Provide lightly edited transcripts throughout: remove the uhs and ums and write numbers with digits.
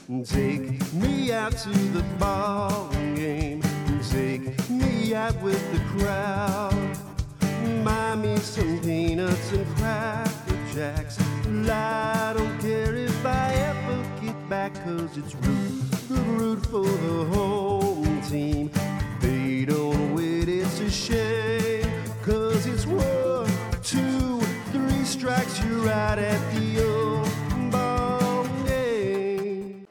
Take me out to the ball game. Take me out with the crowd. Buy me some peanuts and cracker jacks. I don't care if I ever get back, 'cause it's root for the home team. They don't win, it's a shame, 'cause it's 1, 2, 3 strikes, you're out at the old ball game.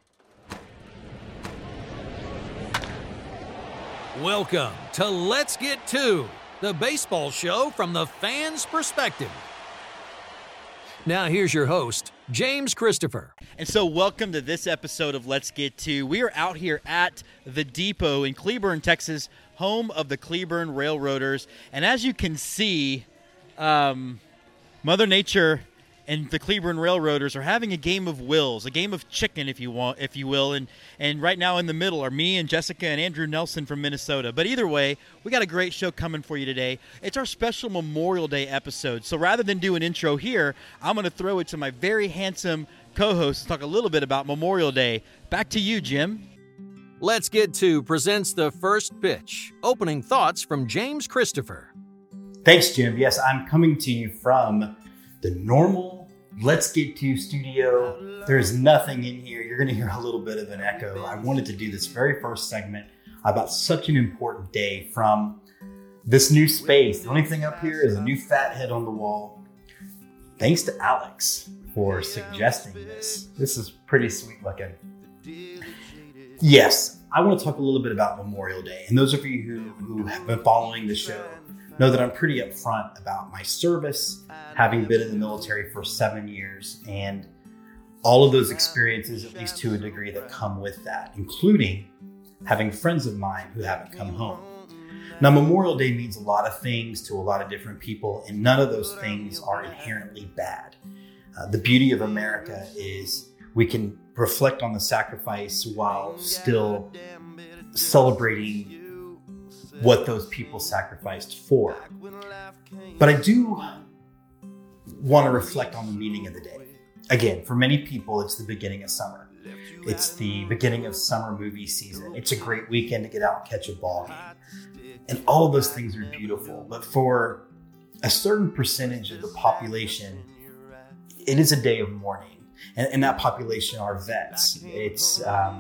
Welcome to Let's Get To, the baseball show from the fans' perspective. Now here's your host, James Christopher. And so welcome to this episode of Let's Get To. We are out here at the Depot in Cleburne, Texas, home of the Cleburne Railroaders. And as you can see, Mother Nature and the Cleburne Railroaders are having a game of wills, a game of chicken, if you will. And right now in the middle are me and Jessica and Andrew Nelson from Minnesota. But either way, we got a great show coming for you today. It's our special Memorial Day episode. So rather than do an intro here, I'm going to throw it to my very handsome co-host to talk a little bit about Memorial Day. Back to you, Jim. Let's Get To presents the first pitch. Opening thoughts from James Christopher. Thanks, Jim. Yes, I'm coming to you from the normal Let's Get To studio. There's nothing in here. You're going to hear a little bit of an echo. I wanted to do this very first segment about such an important day from this new space. The only thing up here is a new fat head on the wall. Thanks to Alex for suggesting this. This is pretty sweet looking. Yes, I want to talk a little bit about Memorial Day. And those of you who have been following the show know that I'm pretty upfront about my service, having been in the military for 7 years, and all of those experiences, at least to a degree, that come with that, including having friends of mine who haven't come home. Now, Memorial Day means a lot of things to a lot of different people, and none of those things are inherently bad. The beauty of America is we can reflect on the sacrifice while still celebrating what those people sacrificed for. But I do want to reflect on the meaning of the day. Again, for many people, it's the beginning of summer. It's the beginning of summer movie season. It's a great weekend to get out and catch a ball game. And all of those things are beautiful. But for a certain percentage of the population, it is a day of mourning. And that population are vets. It's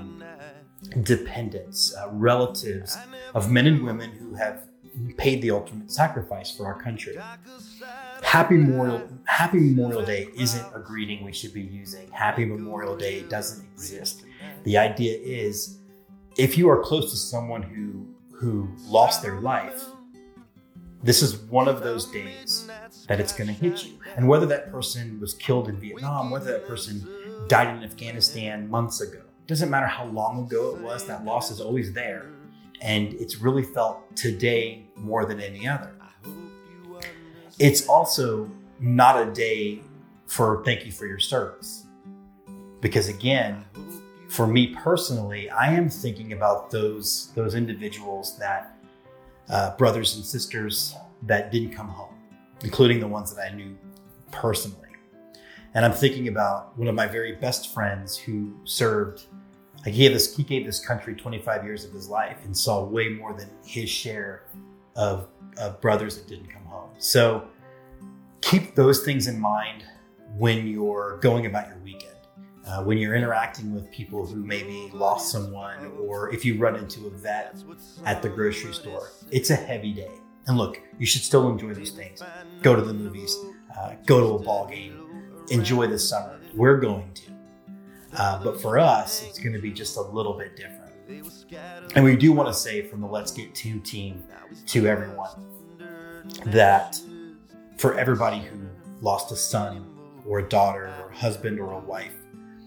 dependents, relatives of men and women who have paid the ultimate sacrifice for our country. Happy Memorial Day isn't a greeting we should be using. Happy Memorial Day doesn't exist. The idea is, if you are close to someone who lost their life, this is one of those days that it's going to hit you. And whether that person was killed in Vietnam, whether that person died in Afghanistan months ago, doesn't matter how long ago it was, that loss is always there. And it's really felt today more than any other. It's also not a day for thank you for your service. Because again, for me personally, I am thinking about those individuals that, brothers and sisters that didn't come home, including the ones that I knew personally. And I'm thinking about one of my very best friends who served. He gave this country 25 years of his life and saw way more than his share of brothers that didn't come home. So keep those things in mind when you're going about your weekend, when you're interacting with people who maybe lost someone, or if you run into a vet at the grocery store. It's a heavy day. And look, you should still enjoy these things. Go to the movies, go to a ball game, enjoy the summer. We're going to. But for us, it's going to be just a little bit different. And we do want to say from the Let's Get To team to everyone that for everybody who lost a son or a daughter or a husband or a wife,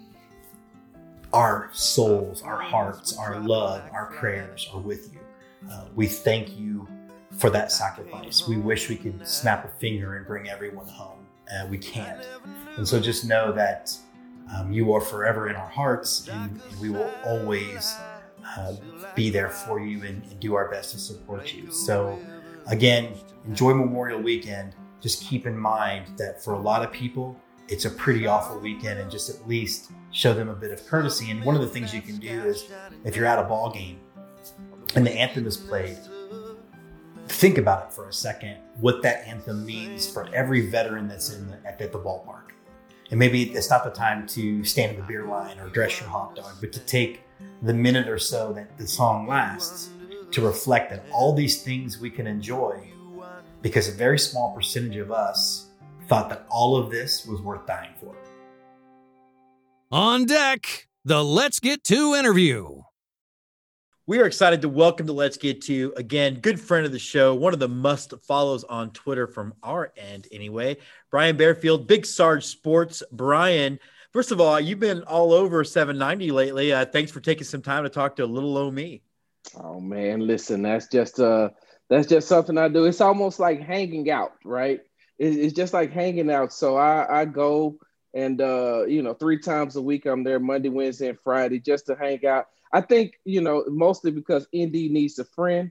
our souls, our hearts, our love, our prayers are with you. We thank you for that sacrifice. We wish we could snap a finger and bring everyone home. We can't. And so just know that you are forever in our hearts, and we will always be there for you and do our best to support you. So again, enjoy Memorial Weekend. Just keep in mind that for a lot of people, it's a pretty awful weekend, and just at least show them a bit of courtesy. And one of the things you can do is, if you're at a ball game and the anthem is played, think about it for a second, what that anthem means for every veteran that's at the ballpark. And maybe it's not the time to stand in the beer line or dress your hot dog, but to take the minute or so that the song lasts to reflect that all these things we can enjoy because a very small percentage of us thought that all of this was worth dying for. On deck, the Let's Get To interview. We are excited to welcome to Let's Get To, again, good friend of the show, one of the must follows on Twitter from our end anyway, Brian Bearfield, Big Sarge Sports. Brian, first of all, you've been all over 790 lately. Thanks for taking some time to talk to little old me. Oh man, listen, that's just something I do. It's almost like hanging out, right? It's just like hanging out. So I go and 3 times a week I'm there, Monday, Wednesday, and Friday, just to hang out. I think, mostly because ND needs a friend.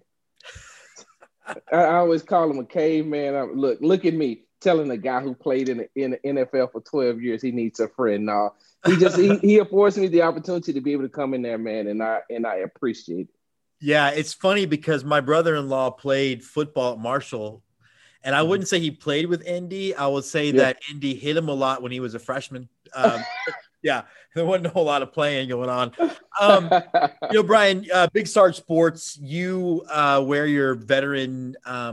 I always call him a caveman. Look at me telling a guy who played in the NFL for 12 years he needs a friend. No, he affords me the opportunity to be able to come in there, man, and I appreciate it. Yeah, it's funny because my brother-in-law played football at Marshall, and I wouldn't say he played with ND. I would say that ND hit him a lot when he was a freshman. Yeah, there wasn't a whole lot of playing going on. Brian, Big Sarge Sports, you wear your veteran,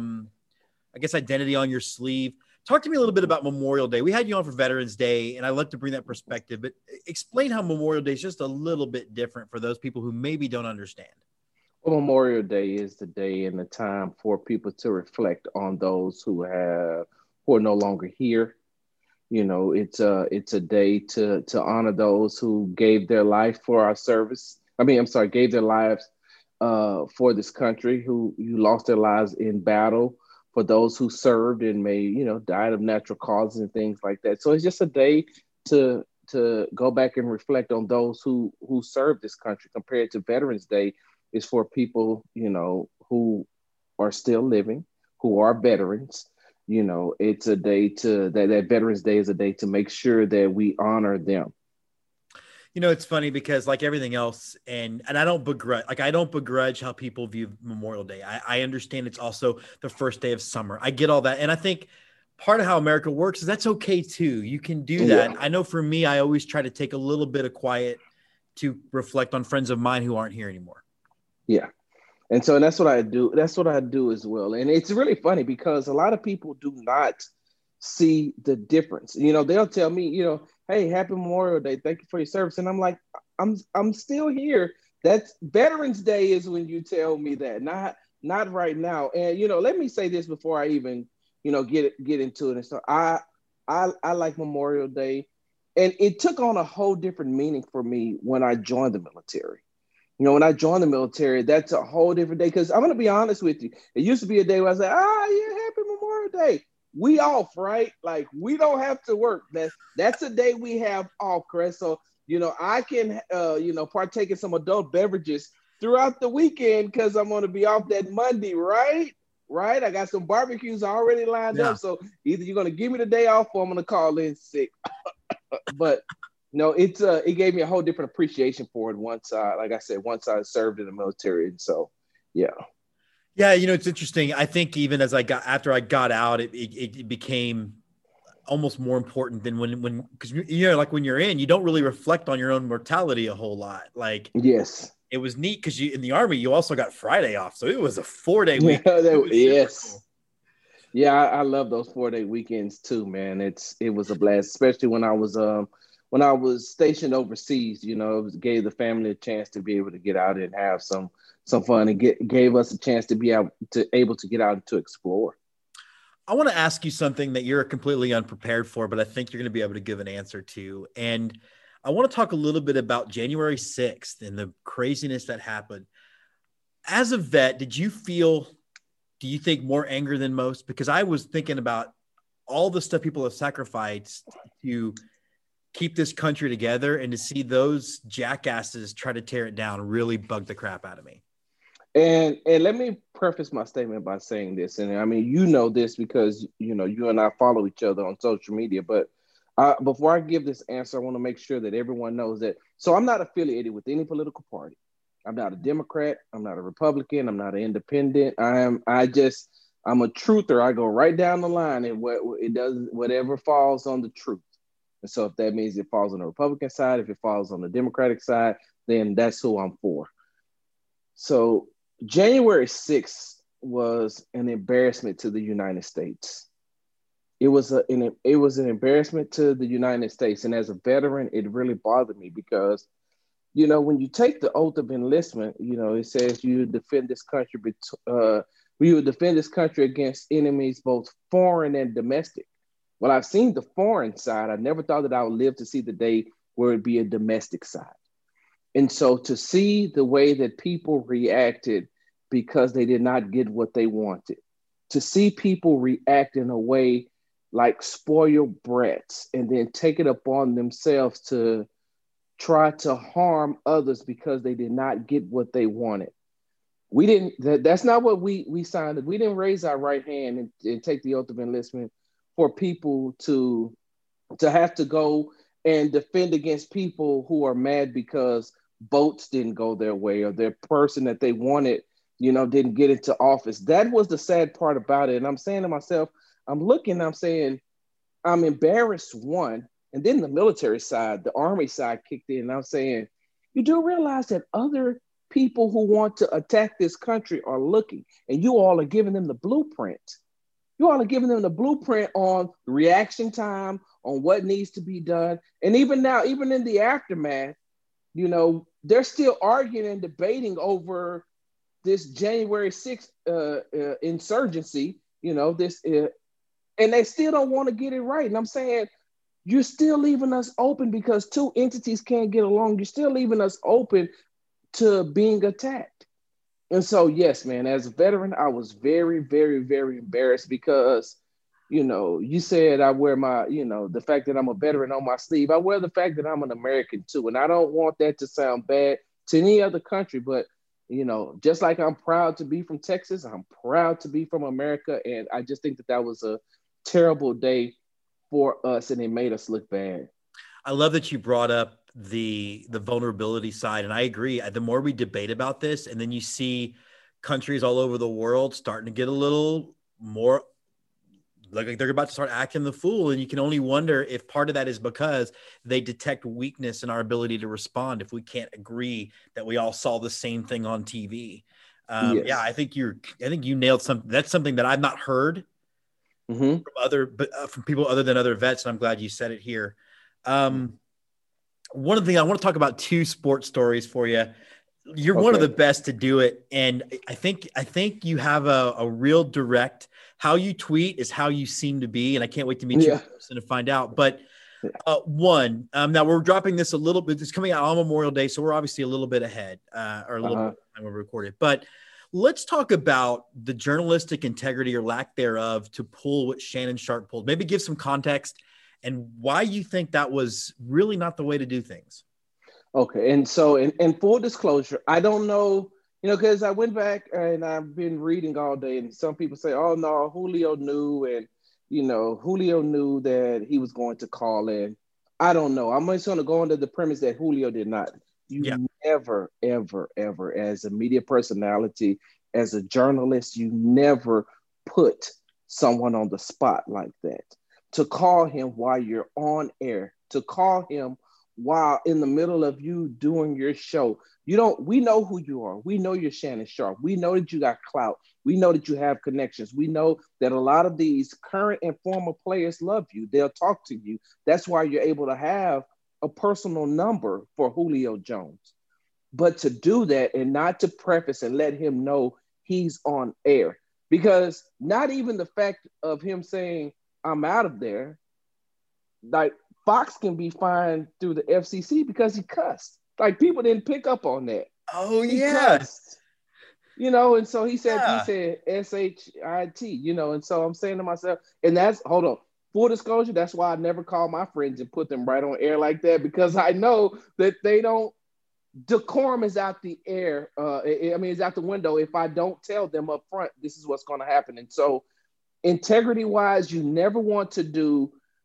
identity on your sleeve. Talk to me a little bit about Memorial Day. We had you on for Veterans Day, and I'd like to bring that perspective, but explain how Memorial Day is just a little bit different for those people who maybe don't understand. Well, Memorial Day is the day and the time for people to reflect on those who are no longer here. It's a day to honor those who gave their life for our service. Gave their lives for this country, who lost their lives in battle, for those who served and died of natural causes and things like that. So it's just a day to go back and reflect on those who served this country. Compared to Veterans Day, is for people, who are still living, who are veterans. It's a day that Veterans Day is a day to make sure that we honor them. It's funny because like everything else, and I don't begrudge how people view Memorial Day. I understand it's also the first day of summer. I get all that. And I think part of how America works is that's okay too. You can do that. Yeah. I know for me, I always try to take a little bit of quiet to reflect on friends of mine who aren't here anymore. Yeah. And that's what I do. That's what I do as well. And it's really funny because a lot of people do not see the difference. They'll tell me, hey, happy Memorial Day. Thank you for your service. And I'm like, I'm still here. That's Veterans Day is when you tell me that, not right now. And, let me say this before I even, get into it. And so I like Memorial Day, and it took on a whole different meaning for me when I joined the military. When I joined the military, that's a whole different day. Because I'm going to be honest with you. It used to be a day where I say, happy Memorial Day. We off, right? Like, we don't have to work. That's a day we have off, Chris. So, I can, partake in some adult beverages throughout the weekend because I'm going to be off that Monday, right? Right? I got some barbecues already lined up. So either you're going to give me the day off or I'm going to call in sick. But it gave me a whole different appreciation for it once I served in the military. And so, yeah. Yeah. It's interesting. I think even after I got out, it became almost more important than because like when you're in, you don't really reflect on your own mortality a whole lot. Like, yes, it was neat because in the Army, you also got Friday off. So it was a 4-day week. Yes. Cool. Yeah. I love those 4-day weekends too, man. It was a blast, especially when I was stationed overseas. It gave the family a chance to be able to get out and have some fun, and gave us a chance to be able to get out and to explore. I want to ask you something that you're completely unprepared for, but I think you're going to be able to give an answer to. And I want to talk a little bit about January 6th and the craziness that happened. As a vet, do you think more anger than most? Because I was thinking about all the stuff people have sacrificed to keep this country together, and to see those jackasses try to tear it down really bugged the crap out of me. And let me preface my statement by saying this. And I mean, this because, you and I follow each other on social media, but Before I give this answer, I want to make sure that everyone knows that. So I'm not affiliated with any political party. I'm not a Democrat. I'm not a Republican. I'm not an independent. I'm a truther. I go right down the line, and whatever falls on the truth. And so if that means it falls on the Republican side, if it falls on the Democratic side, then that's who I'm for. So January 6th was an embarrassment to the United States. It was an embarrassment to the United States. And as a veteran, it really bothered me because, when you take the oath of enlistment, it says you defend this country, we would defend this country against enemies, both foreign and domestic. Well, I've seen the foreign side. I never thought that I would live to see the day where it'd be a domestic side. And so to see the way that people reacted because they did not get what they wanted, to see people react in a way like spoiled brats and then take it upon themselves to try to harm others because they did not get what they wanted. That's not what we signed. We didn't raise our right hand and take the oath of enlistment for people to have to go and defend against people who are mad because votes didn't go their way or their person that they wanted, didn't get into office. That was the sad part about it. And I'm saying to myself, I'm saying, I'm embarrassed, one. And then the military side, the Army side kicked in. And I'm saying, you do realize that other people who want to attack this country are looking, and you all are giving them the blueprint. You all are giving them the blueprint on reaction time, on what needs to be done. And even now, even in the aftermath, they're still arguing and debating over this January 6th insurgency, and they still don't want to get it right. And I'm saying, you're still leaving us open because two entities can't get along. You're still leaving us open to being attacked. And so, yes, man, as a veteran, I was very, very, very embarrassed because, you said I wear my, the fact that I'm a veteran on my sleeve. I wear the fact that I'm an American too. And I don't want that to sound bad to any other country, but, just like I'm proud to be from Texas, I'm proud to be from America. And I just think that was a terrible day for us, and it made us look bad. I love that you brought up the vulnerability side, and I agree. The more we debate about this, and then you see countries all over the world starting to get a little more like they're about to start acting the fool, and you can only wonder if part of that is because they detect weakness in our ability to respond if we can't agree that we all saw the same thing on TV. Yes. Yeah, I think you nailed something. That's something that I've not heard from from people other than other vets, and I'm glad you said it here. One of the things I want to talk about, two sports stories for you. You're one of the best to do it, and I think you have a real direct. How you tweet is how you seem to be, and I can't wait to meet you in person to find out. But now we're dropping this a little bit. It's coming out on Memorial Day, so we're obviously a little bit ahead, or a little bit when we record it. But let's talk about the journalistic integrity or lack thereof to pull what Shannon Sharpe pulled. Maybe give some context and why you think that was really not the way to do things. Okay. And so in full disclosure, I don't know, because I went back and I've been reading all day, and some people say, oh no, Julio knew, and Julio knew that he was going to call in. I don't know. I'm just going to go under the premise that Julio did not. You never, ever, ever, as a media personality, as a journalist, you never put someone on the spot like that. To call him while you're on air, to call him while in the middle of you doing your show. We know who you are. We know you're Shannon Sharpe. We know that you got clout. We know that you have connections. We know that a lot of these current and former players love you. They'll talk to you. That's why you're able to have a personal number for Julio Jones. But to do that and not to preface and let him know he's on air, because not even the fact of him saying, I'm out of there, like Fox can be fined through the FCC because he cussed. Like people didn't pick up on that. Oh, he cussed. And so he said SHIT, and so I'm saying to myself, and that's, hold on, full disclosure, that's why I never call my friends and put them right on air like that, because I know that they don't, decorum is out the air. It's out the window if I don't tell them up front, this is what's going to happen. And so integrity wise, you never want to do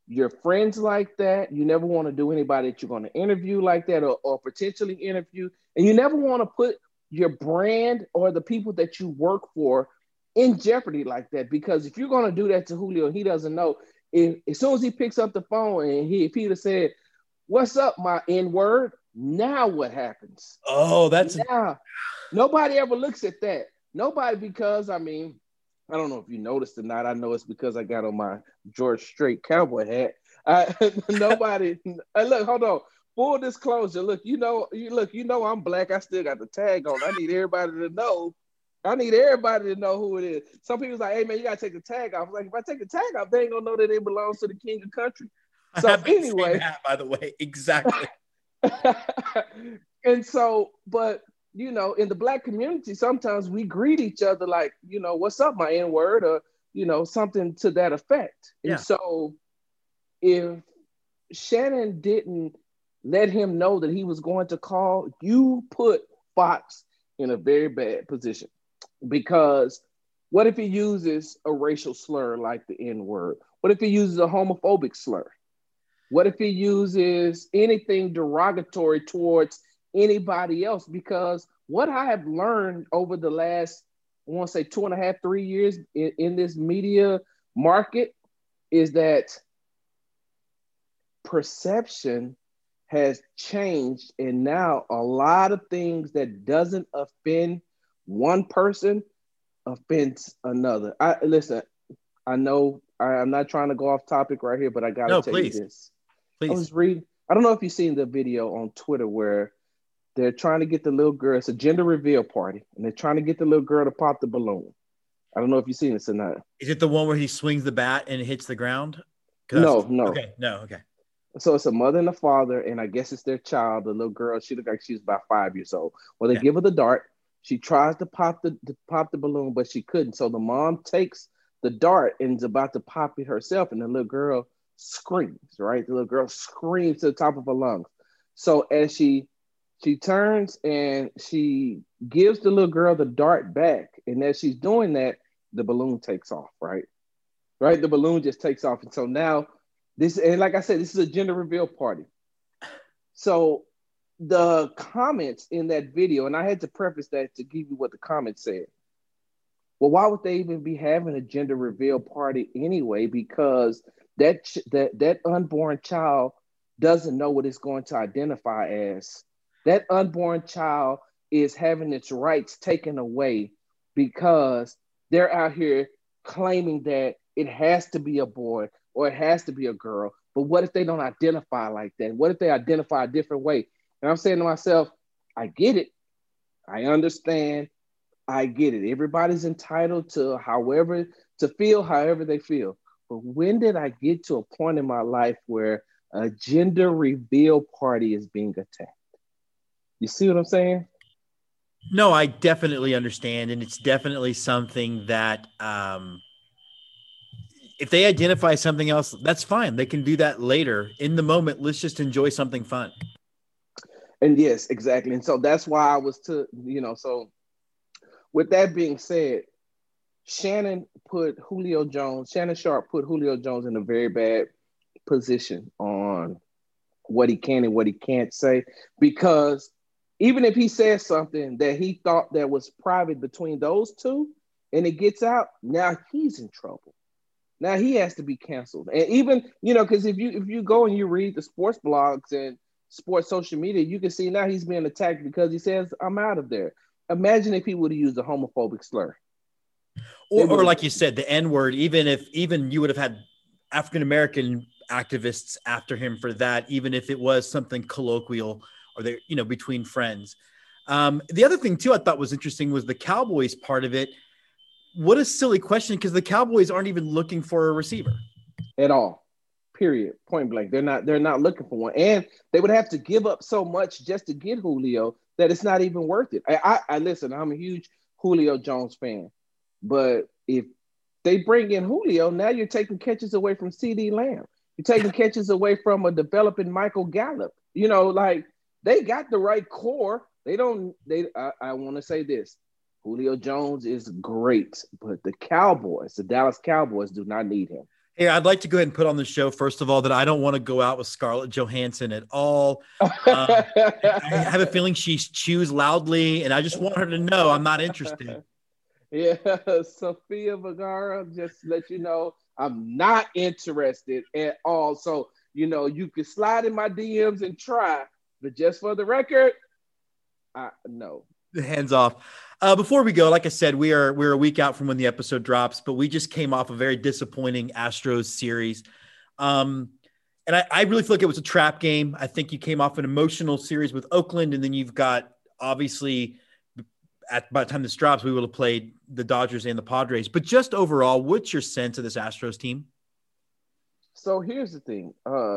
your friends like that. You never want to do anybody that you're going to interview like that or potentially interview. And you never want to put your brand or the people that you work for in jeopardy like that. Because if you're going to do that to Julio, he doesn't know. As soon as he picks up the phone and if he'd have said, "What's up, my N-word?" Now what happens? Oh, that's now. Nobody ever looks at that. Nobody, because I don't know if you noticed or not. I know it's because I got on my George Strait cowboy hat. Nobody. Look, hold on. Full disclosure. Look, you know I'm black. I still got the tag on. I need everybody to know. Who it is. Some people's like, "Hey man, you gotta take the tag off." I'm like, if I take the tag off, they ain't gonna know that it belongs to the king of country. So anyway, hat, by the way, exactly. And so, but in the black community, sometimes we greet each other like, "What's up, my N-word?" or something to that effect. Yeah. And so, if Shannon didn't let him know that he was going to call, you put Fox in a very bad position. Because what if he uses a racial slur like the N-word? What if he uses a homophobic slur? What if he uses anything derogatory towards anybody else? Because what I have learned over the last, I want to say 2.5, 3 years in this media market is that perception has changed. And now a lot of things that doesn't offend one person offends another. Listen, I know I'm not trying to go off topic right here, but I got to tell you this. Please. I was reading, I don't know if you've seen the video on Twitter where they're trying to get the little girl, it's a gender reveal party, and they're trying to get the little girl to pop the balloon. I don't know if you've seen this or not. Is it the one where he swings the bat and it hits the ground? No. Okay. So it's a mother and a father, and I guess it's their child. The little girl, she looked like she was about 5 years old. Well, they give her the dart. She tries to pop the balloon, but she couldn't. So the mom takes the dart and is about to pop it herself, and the little girl screams, right? The little girl screams to the top of her lungs. So as she turns and she gives the little girl the dart back, and as she's doing that, the balloon takes off, right? The balloon just takes off. And so now and like I said, this is a gender reveal party. So the comments in that video, and I had to preface that to give you what the comments said. Well, why would they even be having a gender reveal party anyway? Because that unborn child doesn't know what it's going to identify as. That unborn child is having its rights taken away because they're out here claiming that it has to be a boy or it has to be a girl. But what if they don't identify like that? What if they identify a different way? And I'm saying to myself, I get it. I understand. I get it. Everybody's entitled to feel however they feel. But when did I get to a point in my life where a gender reveal party is being attacked? You see what I'm saying? No, I definitely understand. And it's definitely something that if they identify something else, that's fine. They can do that later. In the moment, let's just enjoy something fun. And yes, exactly. And so that's why I was so with that being said, Shannon Sharpe put Julio Jones in a very bad position on what he can and what he can't say, because even if he says something that he thought that was private between those two and it gets out, now he's in trouble. Now he has to be canceled. And even, because if you go and you read the sports blogs and sports social media, you can see now he's being attacked because he says, "I'm out of there." Imagine if he would have used a homophobic slur. Or like you said, the N-word, even you would have had African-American activists after him for that, even if it was something colloquial or between friends. The other thing too, I thought was interesting was the Cowboys part of it. What a silly question, because the Cowboys aren't even looking for a receiver at all. Period. Point blank. They're not looking for one. And they would have to give up so much just to get Julio that it's not even worth it. I listen, I'm a huge Julio Jones fan. But if they bring in Julio, now you're taking catches away from CeeDee Lamb. You're taking catches away from a developing Michael Gallup. They got the right core. I want to say this. Julio Jones is great, but the Dallas Cowboys do not need him. Hey, I'd like to go ahead and put on the show, first of all, that I don't want to go out with Scarlett Johansson at all. I have a feeling she chews loudly, and I just want her to know I'm not interested. Yeah, Sofia Vergara, just to let you know, I'm not interested at all. So, you can slide in my DMs and try, but just for the record, no. Hands off. Before we go, like I said, we're a week out from when the episode drops, but we just came off a very disappointing Astros series. And I really feel like it was a trap game. I think you came off an emotional series with Oakland, and then you've got, obviously, by the time this drops, we will have played the Dodgers and the Padres. But just overall, what's your sense of this Astros team? So here's the thing.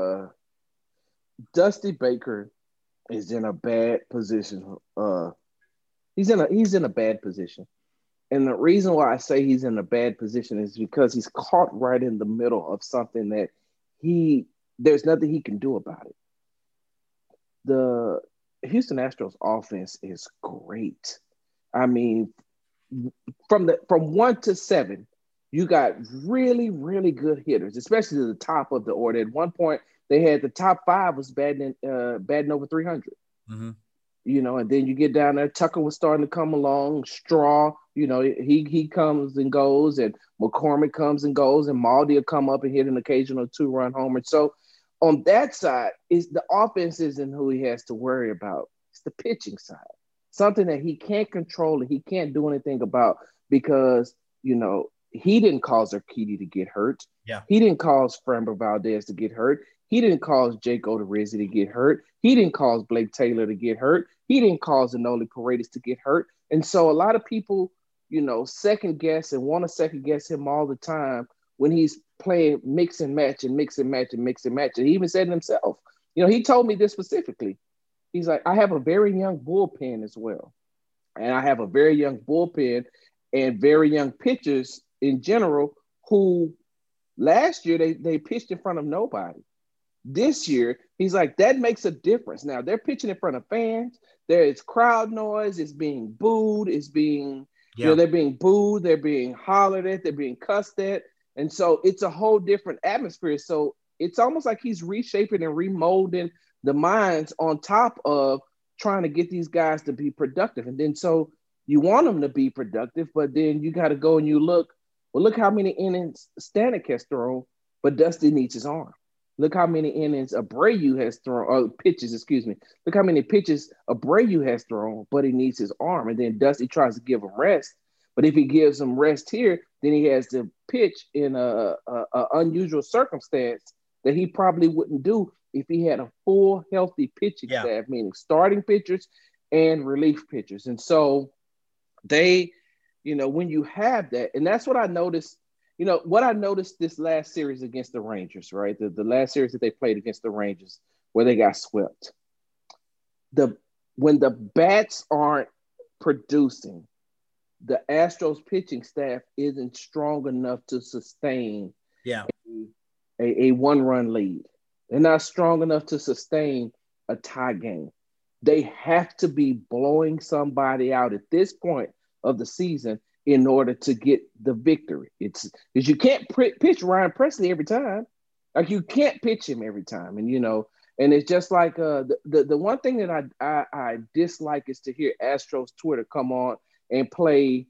Dusty Baker is in a bad position. He's in a bad position. And the reason why I say he's in a bad position is because he's caught right in the middle of something that there's nothing he can do about it. The Houston Astros offense is great. I mean, from 1 to 7, you got really, really good hitters, especially to the top of the order. At one point, they had the top 5 was batting over 300. Mm-hmm. And then you get down there, Tucker was starting to come along, Straw, he comes and goes, and McCormick comes and goes, and Maldi will come up and hit an occasional 2-run homer. So on that side, the offense isn't who he has to worry about. It's the pitching side. Something that he can't control and he can't do anything about because, he didn't cause Urquidy to get hurt. Yeah. He didn't cause Framber Valdez to get hurt. He didn't cause Jake Odorizzi to get hurt. He didn't cause Blake Taylor to get hurt. He didn't cause Enoli Paredes to get hurt. And so a lot of people, second guess and want to second guess him all the time when he's playing mix and match and mix and match and mix and match. And he even said it himself. He told me this specifically. He's like, I have a very young bullpen as well. And I have a very young bullpen and very young pitchers in general who last year they pitched in front of nobody. This year, he's like, that makes a difference. Now, they're pitching in front of fans. There is crowd noise. It's being booed. It's being, they're being booed. They're being hollered at. They're being cussed at. And so it's a whole different atmosphere. So it's almost like he's reshaping and remolding the minds on top of trying to get these guys to be productive. And then so you want them to be productive, but then you got to go and you look how many innings Stanek has thrown, but Dusty needs his arm. Look how many innings Abreu has thrown, or pitches, excuse me. Look how many pitches Abreu has thrown, but he needs his arm. And then Dusty tries to give him rest. But if he gives him rest here, then he has to pitch in a unusual circumstance that he probably wouldn't do if he had a full, healthy pitching staff, meaning starting pitchers and relief pitchers. And so they, when you have that, and that's what I noticed. What I noticed this last series against the Rangers, right? The last series that they played against the Rangers where they got swept. When the bats aren't producing, the Astros pitching staff isn't strong enough to sustain a one-run lead. They're not strong enough to sustain a tie game. They have to be blowing somebody out at this point of the season in order to get the victory. It's because you can't pitch Ryan Presley every time. Like you can't pitch him every time. And, and it's just like the one thing that I dislike is to hear Astros Twitter come on and play,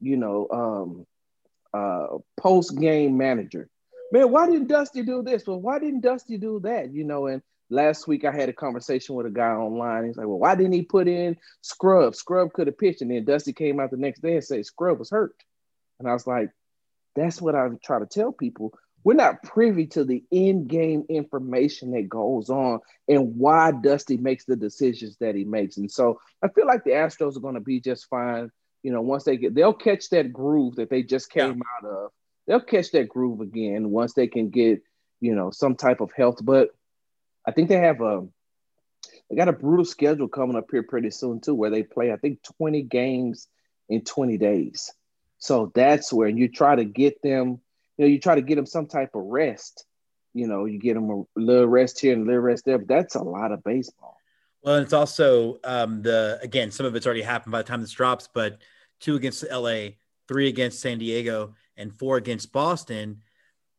post-game manager. Man, why didn't Dusty do this? Well, why didn't Dusty do that? And last week I had a conversation with a guy online. He's like, well, why didn't he put in Scrub? Scrub could have pitched. And then Dusty came out the next day and said Scrub was hurt. And I was like, that's what I try to tell people. We're not privy to the in-game information that goes on and why Dusty makes the decisions that he makes. And so I feel like the Astros are going to be just fine. Once they'll catch that groove that they just came out of. They'll catch that groove again once they can get, some type of health. But I think they got a brutal schedule coming up here pretty soon too, where they play, I think, 20 games in 20 days. So that's where you try to get them, some type of rest. You get them a little rest here and a little rest there, but that's a lot of baseball. Well, and it's also again, some of it's already happened by the time this drops, but 2 against LA, 3 against San Diego, and 4 against Boston.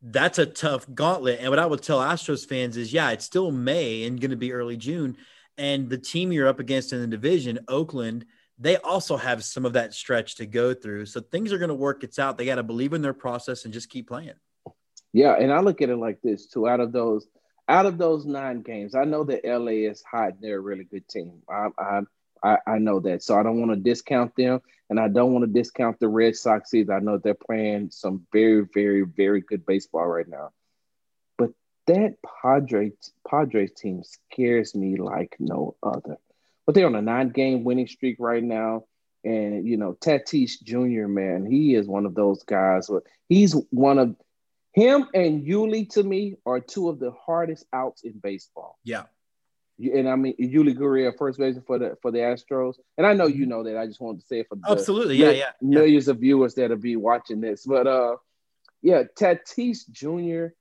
that's a tough gauntlet. And what I would tell Astros fans is, yeah, it's still May and going to be early June. And the team you're up against in the division, Oakland, they also have some of that stretch to go through. So things are going to work it out. They got to believe in their process and just keep playing. Yeah, and I look at it like this too. Out of those 9 games, I know that LA is hot. They're a really good team. I know that. So I don't want to discount them, and I don't want to discount the Red Sox either. I know they're playing some very, very, very good baseball right now. But that Padres team scares me like no other. But they're on a 9-game winning streak right now. And, Tatis Jr., man, he is one of those guys. He's one of him and Yuli, to me, are two of the hardest outs in baseball. Yeah. And I mean, Yuli Gurriel, first baseman for the Astros. And I know you know that. I just wanted to say it for the absolutely, millions of viewers that'll be watching this. But Tatis Jr.,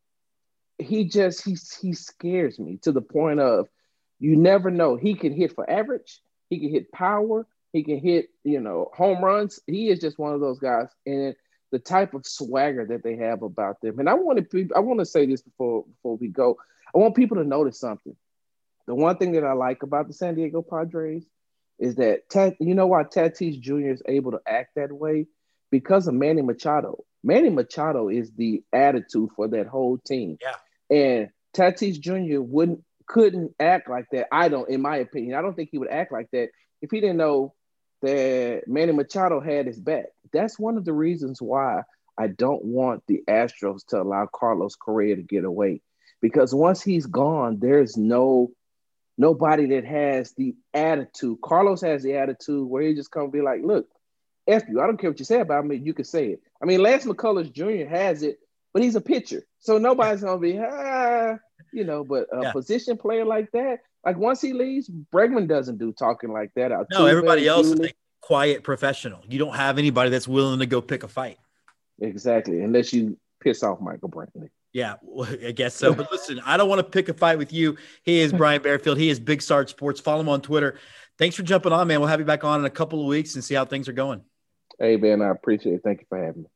he scares me to the point of you never know. He can hit for average. He can hit power. He can hit, home runs. He is just one of those guys. And the type of swagger that they have about them. And I want to say this before we go. I want people to notice something. The one thing that I like about the San Diego Padres is that, you know why Tatis Jr. is able to act that way? Because of Manny Machado. Manny Machado is the attitude for that whole team. Yeah. And Tatis Jr. couldn't act like that. In my opinion, I don't think he would act like that if he didn't know that Manny Machado had his back. That's one of the reasons why I don't want the Astros to allow Carlos Correa to get away. Because once he's gone, there's nobody that has the attitude. Carlos has the attitude where he just come and be like, look, F you. I don't care what you say about me. You can say it. I mean, Lance McCullers Jr. has it, but he's a pitcher. So nobody's going to be, but a position player like that, like once he leaves, Bregman doesn't do talking like that. No, everybody else is a quiet professional. You don't have anybody that's willing to go pick a fight. Exactly, unless you piss off Michael Brantley. Yeah, well, I guess so. But listen, I don't want to pick a fight with you. He is Brian Bearfield. He is Big Start Sports. Follow him on Twitter. Thanks for jumping on, man. We'll have you back on in a couple of weeks and see how things are going. Hey, man, I appreciate it. Thank you for having me.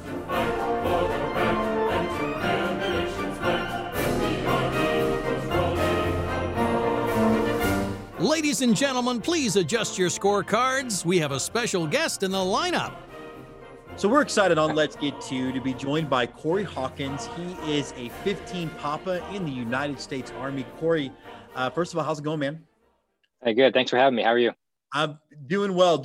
Ladies and gentlemen, please adjust your scorecards. We have a special guest in the lineup. So we're excited on Let's Get to be joined by Corey Hawkins. He is a 15 Papa in the United States Army. Corey, first of all, how's it going, man? Hey, good. Thanks for having me. How are you? I'm doing well.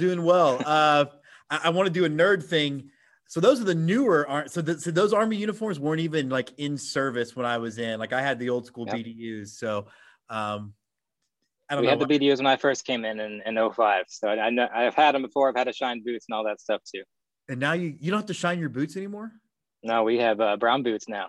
I want to do a nerd thing. So those are the newer. So those Army uniforms weren't even like in service when I was in. Like I had the old school BDUs. So I don't know. We had the BDUs when I first came in 05. So I know I've had them before. I've had to shine boots and all that stuff too. And now you don't have to shine your boots anymore? No, we have brown boots now.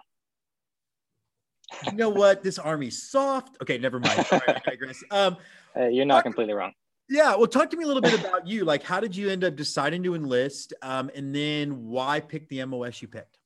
You know what? This Army's soft. Okay, never mind. Sorry, I digress. You're not completely wrong. Yeah, well, talk to me a little bit about you. Like, how did you end up deciding to enlist? And then why pick the MOS you picked?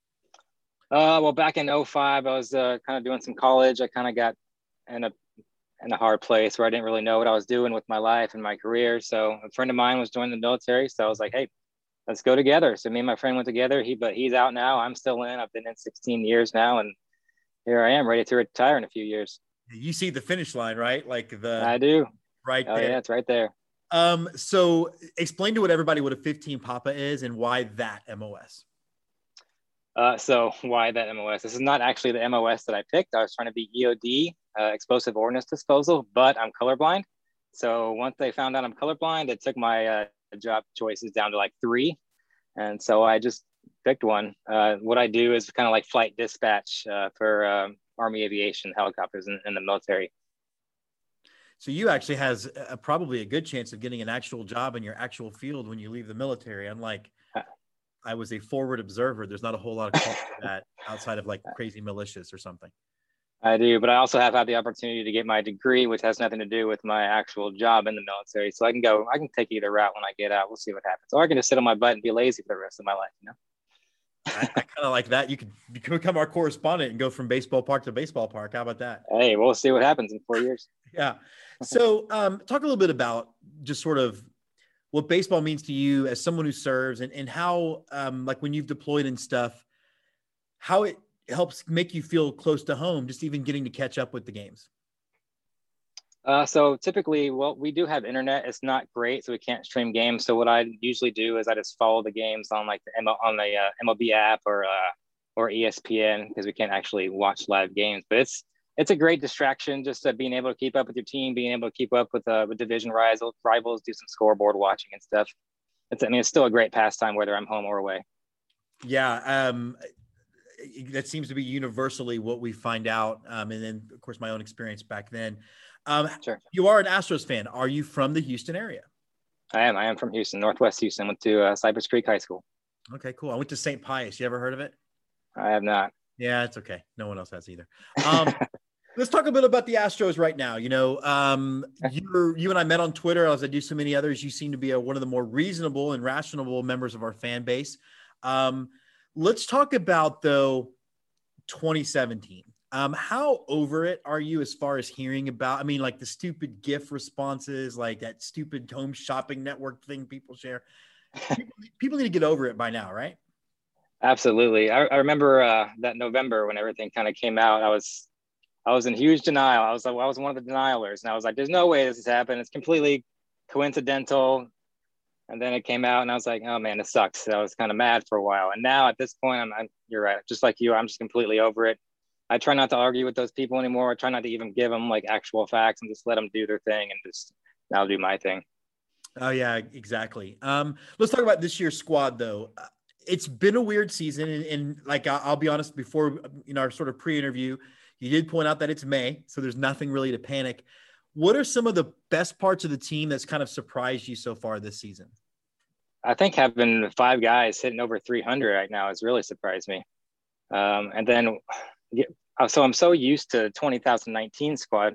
Well, back in 05, I was kind of doing some college. I kind of got in a hard place where I didn't really know what I was doing with my life and my career. So a friend of mine was joining the military. So I was like, hey, let's go together. So me and my friend went together. But he's out now. I'm still in. I've been in 16 years now. And here I am ready to retire in a few years. You see the finish line, right? I do. Right there. Yeah, it's right there. So explain to everybody what a 15 Papa is and why that MOS. So why that MOS? This is not actually the MOS that I picked. I was trying to be EOD, explosive ordnance disposal, but I'm colorblind. So once they found out I'm colorblind, it took my job choices down to like 3. And so I just picked one. What I do is kind of like flight dispatch for Army aviation helicopters in the military. So you actually has probably a good chance of getting an actual job in your actual field when you leave the military. Unlike I was a forward observer. There's not a whole lot of call for that outside of like crazy militias or something. I do, but I also have had the opportunity to get my degree, which has nothing to do with my actual job in the military. So I can take either route when I get out. We'll see what happens. Or I can just sit on my butt and be lazy for the rest of my life, you know? I kind of like that. You could become our correspondent and go from baseball park to baseball park. How about that? Hey, we'll see what happens in 4 years. Yeah. So talk a little bit about just sort of what baseball means to you as someone who serves and how, like when you've deployed and stuff, how it helps make you feel close to home, just even getting to catch up with the games. So typically, well, we do have internet. It's not great, so we can't stream games. So what I usually do is I just follow the games on like the MLB app or ESPN, because we can't actually watch live games. But it's a great distraction, just being able to keep up with your team, being able to keep up with division rivals, do some scoreboard watching and stuff. It's still a great pastime whether I'm home or away. Yeah, that seems to be universally what we find out. And then, of course, my own experience back then. Sure. You are an Astros fan. Are you from the Houston area? I am from Houston, Northwest Houston. Went to Cypress Creek High School. Okay, cool. I went to St. Pius. You ever heard of it? I have not. Yeah, it's okay. No one else has either. Let's talk a bit about the Astros right now. You and I met on Twitter, as I do so many others. You seem to be one of the more reasonable and rational members of our fan base. Let's talk about, though, 2017. How over it are you as far as hearing about, like the stupid GIF responses, like that stupid Home Shopping Network thing people share? People need to get over it by now, right? Absolutely. I remember that November when everything kind of came out, I was in huge denial. I was one of the denialers, and I was like, there's no way this has happened. It's completely coincidental. And then it came out and I was like, oh man, it sucks. So I was kind of mad for a while. And now at this point, you're right. Just like you, I'm just completely over it. I try not to argue with those people anymore. I try not to even give them like actual facts and just let them do their thing and just I'll do my thing. Oh yeah, exactly. Let's talk about this year's squad though. It's been a weird season. And like, I'll be honest, before, our sort of pre-interview, you did point out that it's May, so there's nothing really to panic. What are some of the best parts of the team that's kind of surprised you so far this season? I think having 5 guys hitting over 300 right now has really surprised me. And then, so I'm so used to 2019 squad,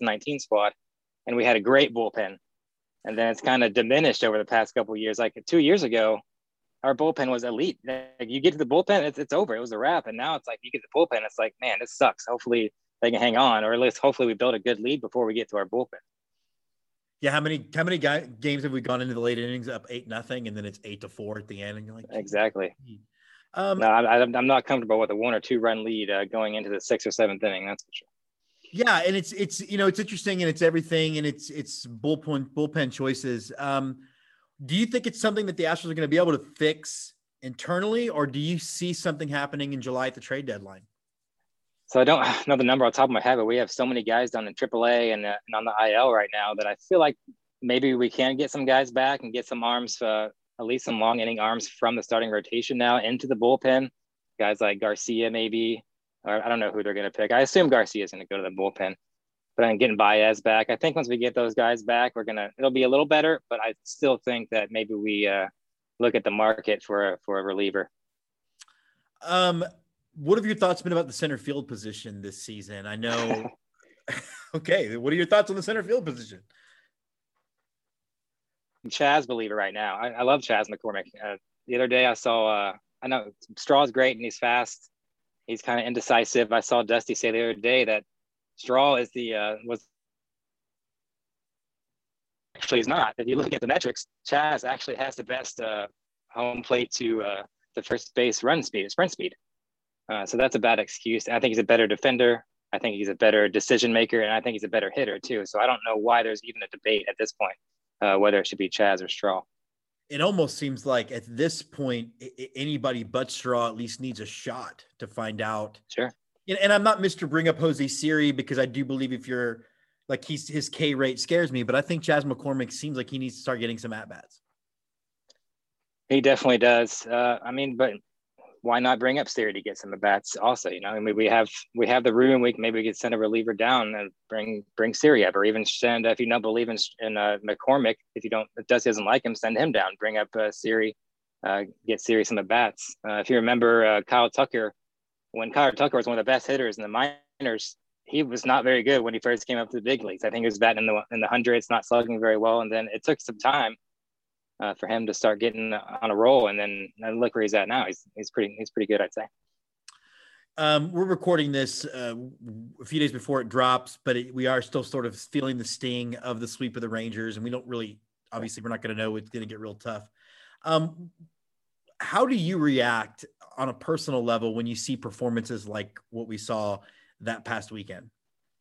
and we had a great bullpen. And then it's kind of diminished over the past couple of years. Like 2 years ago, our bullpen was elite. Like you get to the bullpen, it's over. It was a wrap. And now it's like you get the bullpen, it's like, man, this sucks. Hopefully they can hang on, or at least hopefully we build a good lead before we get to our bullpen. Yeah, how many games have we gone into the late innings up 8-0, and then it's 8-4 at the end, and you're like, exactly. No, I'm not comfortable with a 1 or 2 run lead going into the 6th or 7th inning. That's for sure. Yeah, and it's it's interesting, and it's everything, and it's bullpen choices. Do you think it's something that the Astros are going to be able to fix internally, or do you see something happening in July at the trade deadline? So I don't know the number on top of my head, but we have so many guys down in AAA and on the IL right now that I feel like maybe we can get some guys back and get some arms, at least some long inning arms from the starting rotation now into the bullpen. Guys like Garcia, maybe, or I don't know who they're going to pick. I assume Garcia is going to go to the bullpen, but I'm getting Baez back. I think once we get those guys back, it'll be a little better, but I still think that maybe we look at the market for a reliever. What have your thoughts been about the center field position this season? I know. Okay. What are your thoughts on the center field position? Chaz believer right now. I love Chas McCormick. The other day I saw, I know Straw's great and he's fast. He's kind of indecisive. I saw Dusty say the other day that Straw is actually he's not. If you look at the metrics, Chaz actually has the best home plate to the first base sprint speed. So that's a bad excuse. I think he's a better defender. I think he's a better decision maker, and I think he's a better hitter too. So I don't know why there's even a debate at this point, whether it should be Chaz or Straw. It almost seems like at this point, anybody but Straw at least needs a shot to find out. Sure. And I'm not Mr. Bring Up Jose Siri, because I do believe if you're like, his K rate scares me, but I think Chas McCormick seems like he needs to start getting some at-bats. He definitely does. But why not bring up Siri to get some at-bats also? We have the room. Maybe we could send a reliever down and bring Siri up, or even send, if you don't believe in McCormick, if Dusty doesn't like him, send him down, bring up Siri, get Siri some at-bats. If you remember Kyle Tucker, when Kyle Tucker was one of the best hitters in the minors, he was not very good when he first came up to the big leagues. I think he was batting in the hundreds, not slugging very well. And then it took some time for him to start getting on a roll. And then look where he's at now. He's pretty good, I'd say. We're recording this a few days before it drops, but we are still sort of feeling the sting of the sweep of the Rangers. And we don't really, obviously we're not going to know. It's going to get real tough. how do you react on a personal level when you see performances like what we saw that past weekend?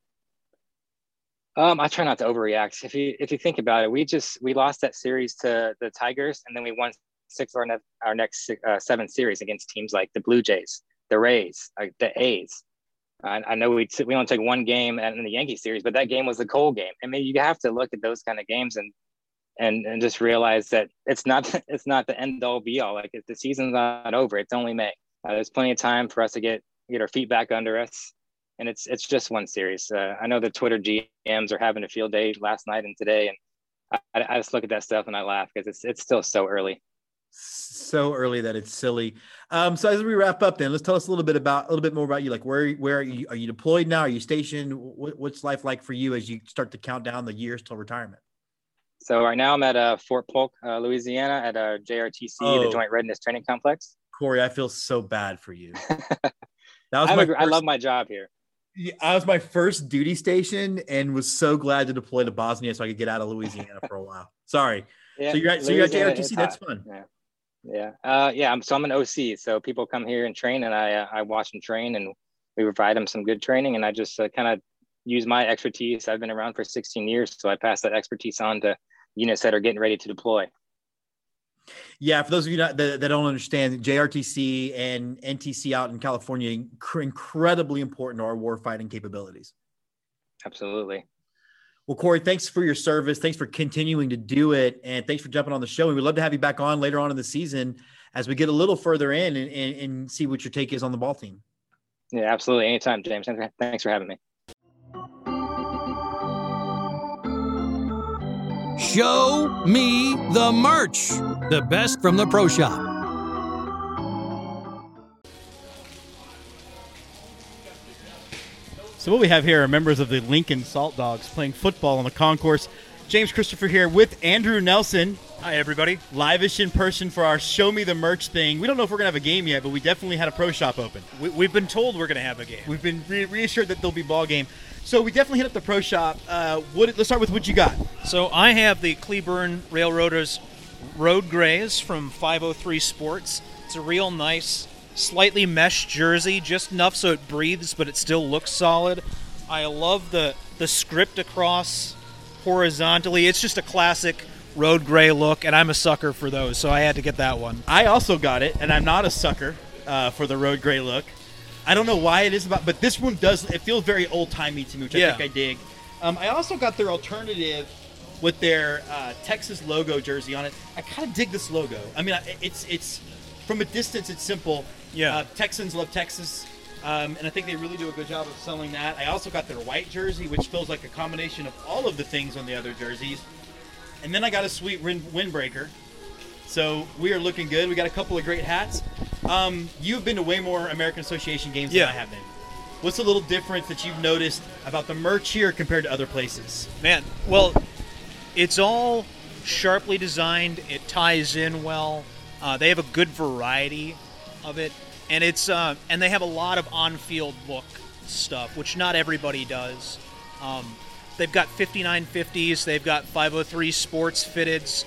I try not to overreact. If you think about it, we lost that series to the Tigers, and then we won 6 of our next 7 series against teams like the Blue Jays, the Rays, the A's. I know we only took 1 game in the Yankee series, but that game was the Cole game. I mean, you have to look at those kind of games and just realize that it's not the end all be all. Like, if the season's not over, it's only May. There's plenty of time for us to get our feet back under us. And it's just 1 series. I know the Twitter GMs are having a field day last night and today, and I just look at that stuff and I laugh because it's still so early. So early that it's silly. So as we wrap up, then let's tell us a little bit more about you. Like, where are you? Are you deployed now? Are you stationed? What's life like for you as you start to count down the years till retirement? So right now I'm at Fort Polk, Louisiana, at JRTC, the Joint Readiness Training Complex. Corey, I feel so bad for you. I love my job here. I was my first duty station and was so glad to deploy to Bosnia so I could get out of Louisiana for a while. Sorry. Yeah, so you're at JRTC. That's fun. I'm an OC. So people come here and train, and I watch them train, and we provide them some good training. And I just kind of use my expertise. I've been around for 16 years, so I pass that expertise on to units that are getting ready to deploy. Yeah, for those of you that don't understand, JRTC and NTC out in California, incredibly important to our warfighting capabilities. Absolutely. Well, Corey, thanks for your service. Thanks for continuing to do it. And thanks for jumping on the show. And we'd love to have you back on later on in the season as we get a little further in and see what your take is on the ball team. Yeah, absolutely. Anytime, James. Thanks for having me. Show me the merch. The best from the Pro Shop. So what we have here are members of the Lincoln Salt Dogs playing football on the concourse. James Christopher here with Andrew Nelson. Hi, everybody. Live-ish in person for our Show Me the Merch thing. We don't know if we're going to have a game yet, but we definitely had a pro shop open. We've been told we're going to have a game. We've been reassured that there'll be ball game. So we definitely hit up the pro shop. Let's start with what you got. So I have the Cleburne Railroaders Road Grays from 503 Sports. It's a real nice, slightly mesh jersey, just enough so it breathes, but it still looks solid. I love the script across horizontally. It's just a classic road gray look, and I'm a sucker for those, so I had to get that one. I also got it, and I'm not a sucker for the road gray look. I don't know why it is but this one it feels very old-timey to me, which I think I dig. I also got their alternative with their Texas logo jersey on it. I kind of dig this logo. I mean, it's from a distance, it's simple. Yeah. Texans love Texas, and I think they really do a good job of selling that. I also got their white jersey, which feels like a combination of all of the things on the other jerseys. And then I got a sweet windbreaker. So we are looking good. We got a couple of great hats. You've been to way more American Association games than I have been. What's a little difference that you've noticed about the merch here compared to other places? Man, well, it's all sharply designed. It ties in well. They have a good variety of it, and and they have a lot of on-field look stuff, which not everybody does. They've got 5950s. They've got 503 Sports fitteds.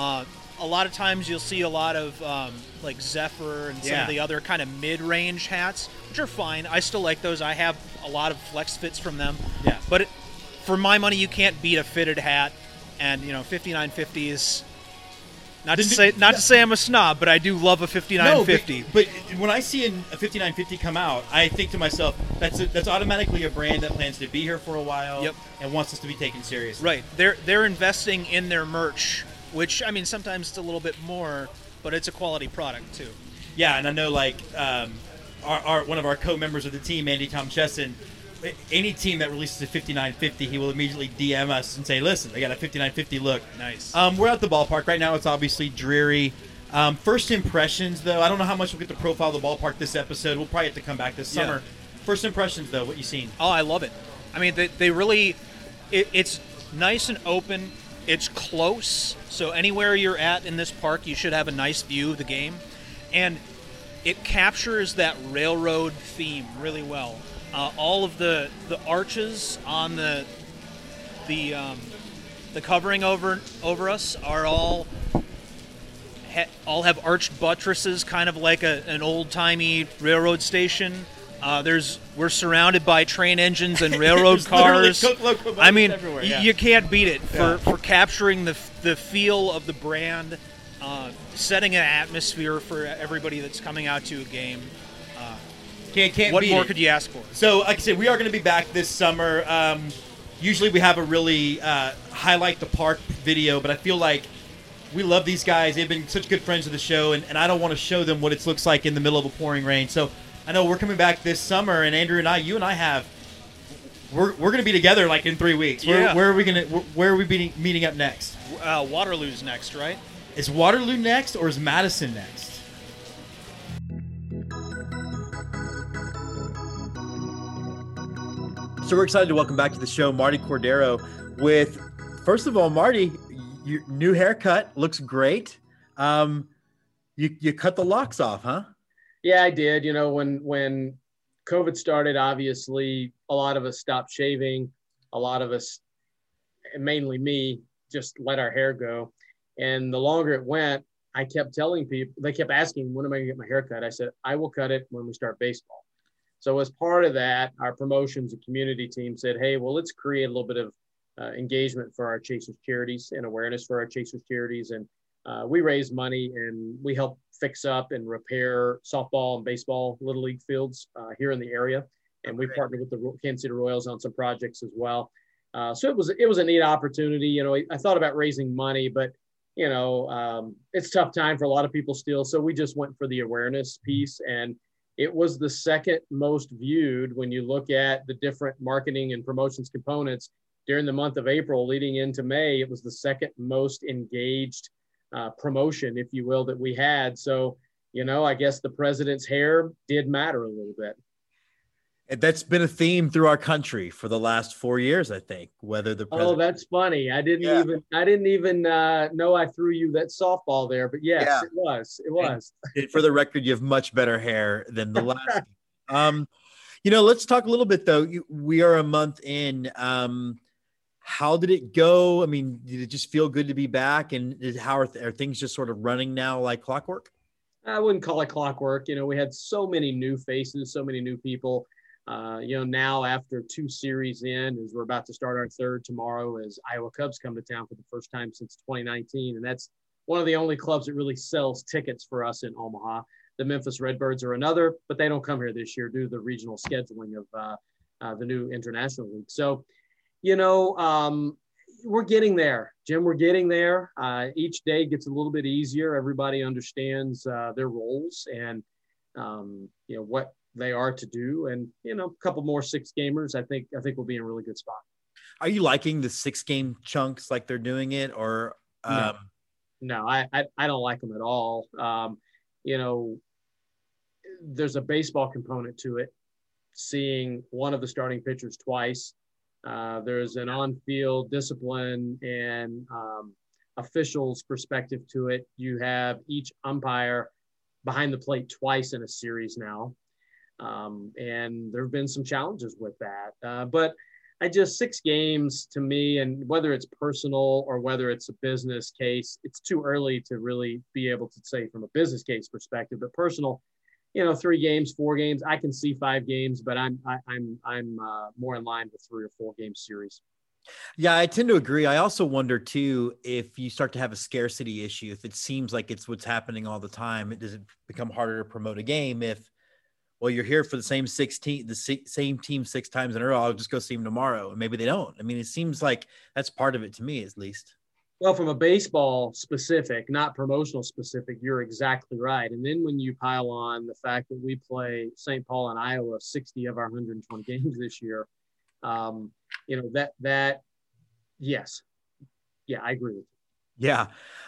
A lot of times you'll see a lot of like Zephyr and some of the other kind of mid-range hats, which are fine. I still like those. I have a lot of flex fits from them. Yeah. But for my money, you can't beat a fitted hat. And 5950s. Not to say I'm a snob, but I do love a 5950. No, but when I see a 5950 come out, I think to myself, that's automatically a brand that plans to be here for a while and wants us to be taken seriously. Right. They're investing in their merch, which, I mean, sometimes it's a little bit more, but it's a quality product too. Yeah, and I know our one of our co-members of the team, Andy Tom Chesson, any team that releases a 5950, he will immediately DM us and say, listen, they got a 5950 look. Nice. We're at the ballpark. Right now it's obviously dreary. First impressions, though, I don't know how much we'll get to profile the ballpark this episode. We'll probably have to come back this summer. First impressions, though, what you seen? Oh, I love it. I mean, they really, it's nice and open. It's close, so anywhere you're at in this park, you should have a nice view of the game. And it captures that railroad theme really well. All of the arches on the covering over us are all all have arched buttresses, kind of like an old-timey railroad station. We're surrounded by train engines and railroad cars. I mean, you can't beat it for capturing the feel of the brand, setting an atmosphere for everybody that's coming out to a game. Can't what beat more it. could you ask for? So, like I said, we are going to be back this summer. Usually we have a really highlight the park video, but I feel like we love these guys. They've been such good friends of the show, and I don't want to show them what it looks like in the middle of a pouring rain. So I know we're coming back this summer, and Andrew and you and I we're going to be together like in 3 weeks. Yeah. Where are we meeting up next? Waterloo's next, right? Is Waterloo next, or is Madison next? So we're excited to welcome back to the show Marty Cordero with, first of all, Marty, your new haircut looks great. You cut the locks off, huh? Yeah, I did. You know, when COVID started, obviously a lot of us stopped shaving. A lot of us, mainly me, just let our hair go. And the longer it went, I kept telling people, they kept asking, when am I gonna get my hair cut? I said, I will cut it when we start baseball. So as part of that, our promotions and community team said, hey, well, let's create a little bit of engagement for our Chasers charities and awareness for our Chasers charities. And we raise money and we help fix up and repair softball and baseball Little League fields here in the area. And we partnered with the Kansas City Royals on some projects as well. So it was a neat opportunity. You know, I thought about raising money, but you know, it's a tough time for a lot of people still. So we just went for the awareness piece, and it was the second most viewed when you look at the different marketing and promotions components during the month of April leading into May. It was the second most engaged promotion, if you will, that we had. So, you know, I guess the president's hair did matter a little bit. And that's been a theme through our country for the last 4 years, I think. Whether the president... Oh, that's funny. I didn't even know I threw you that softball there, but yes, it was. And for the record, you have much better hair than the last. You know, let's talk a little bit though. We are a month in. How did it go? I mean, did it just feel good to be back? And how are things just sort of running now like clockwork? I wouldn't call it clockwork. You know, we had so many new faces, so many new people. You know, now after 2 series in, as we're about to start our third tomorrow, as Iowa Cubs come to town for the first time since 2019. And that's one of the only clubs that really sells tickets for us in Omaha. The Memphis Redbirds are another, but they don't come here this year due to the regional scheduling of the new international league. So, you know, we're getting there, Jim. We're getting there. Each day gets a little bit easier. Everybody understands their roles and, you know, what they are to do. And, you know, a couple more 6 gamers, I think we'll be in a really good spot. Are you liking the 6 game chunks like they're doing it, or? No, I don't like them at all. You know, there's a baseball component to it. Seeing one of the starting pitchers twice. There's an on-field discipline and officials perspective to it. You have each umpire behind the plate twice in a series now. And there have been some challenges with that. But 6 games to me, and whether it's personal or whether it's a business case, it's too early to really be able to say from a business case perspective. But personal, you know, 3 games, 4 games, I can see 5 games, but I'm more in line with 3 or 4 game series. Yeah, I tend to agree. I also wonder too, if you start to have a scarcity issue, if it seems like it's what's happening all the time, does it become harder to promote a game? If, well, you're here for the same same team 6 times in a row, I'll just go see them tomorrow. And maybe they don't. I mean, it seems like that's part of it to me, at least. Well, from a baseball specific, not promotional specific, you're exactly right. And then when you pile on the fact that we play St. Paul and Iowa 60 of our 120 games this year, you know, that yes. Yeah, I agree with you. Yeah.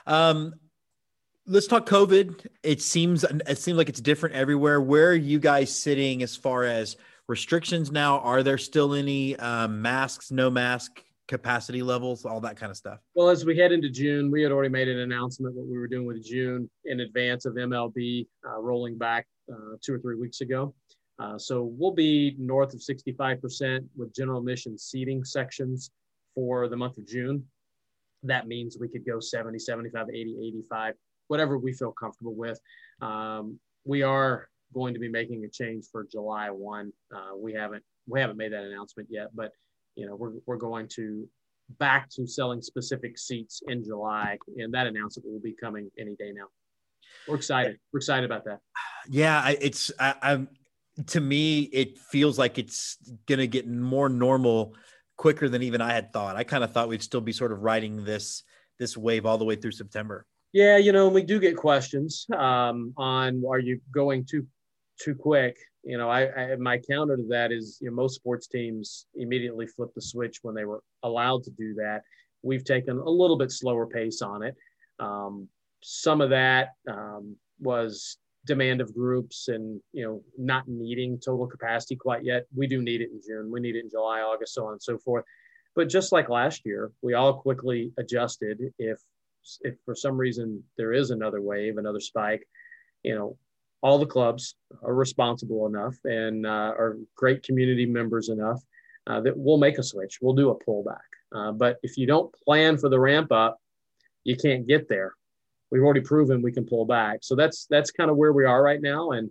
Let's talk COVID. It seems like it's different everywhere. Where are you guys sitting as far as restrictions now? Are there still any masks, no mask capacity levels, all that kind of stuff? Well, as we head into June, we had already made an announcement what we were doing with June in advance of MLB rolling back 2 or 3 weeks ago. So we'll be north of 65% with general admission seating sections for the month of June. That means we could go 70, 75, 80, 85 whatever we feel comfortable with. We are going to be making a change for July 1. We haven't made that announcement yet, but we're going to back to selling specific seats in July, and that announcement will be coming any day now. We're excited. We're excited about that. Yeah, I'm to me, it feels like it's going to get more normal quicker than even I had thought. I kind of thought we'd still be sort of riding this wave all the way through September. Yeah, we do get questions on, are you going too quick? My counter to that is, most sports teams immediately flipped the switch when they were allowed to do that. We've taken a little bit slower pace on it. Some of that was demand of groups and, not needing total capacity quite yet. We do need it in June. We need it in July, August, so on and so forth. But just like last year, we all quickly adjusted. If for some reason there is another wave, another spike, all the clubs are responsible enough and are great community members enough that we'll make a switch. We'll do a pullback. But if you don't plan for the ramp up, you can't get there. We've already proven we can pull back. So that's kind of where we are right now. And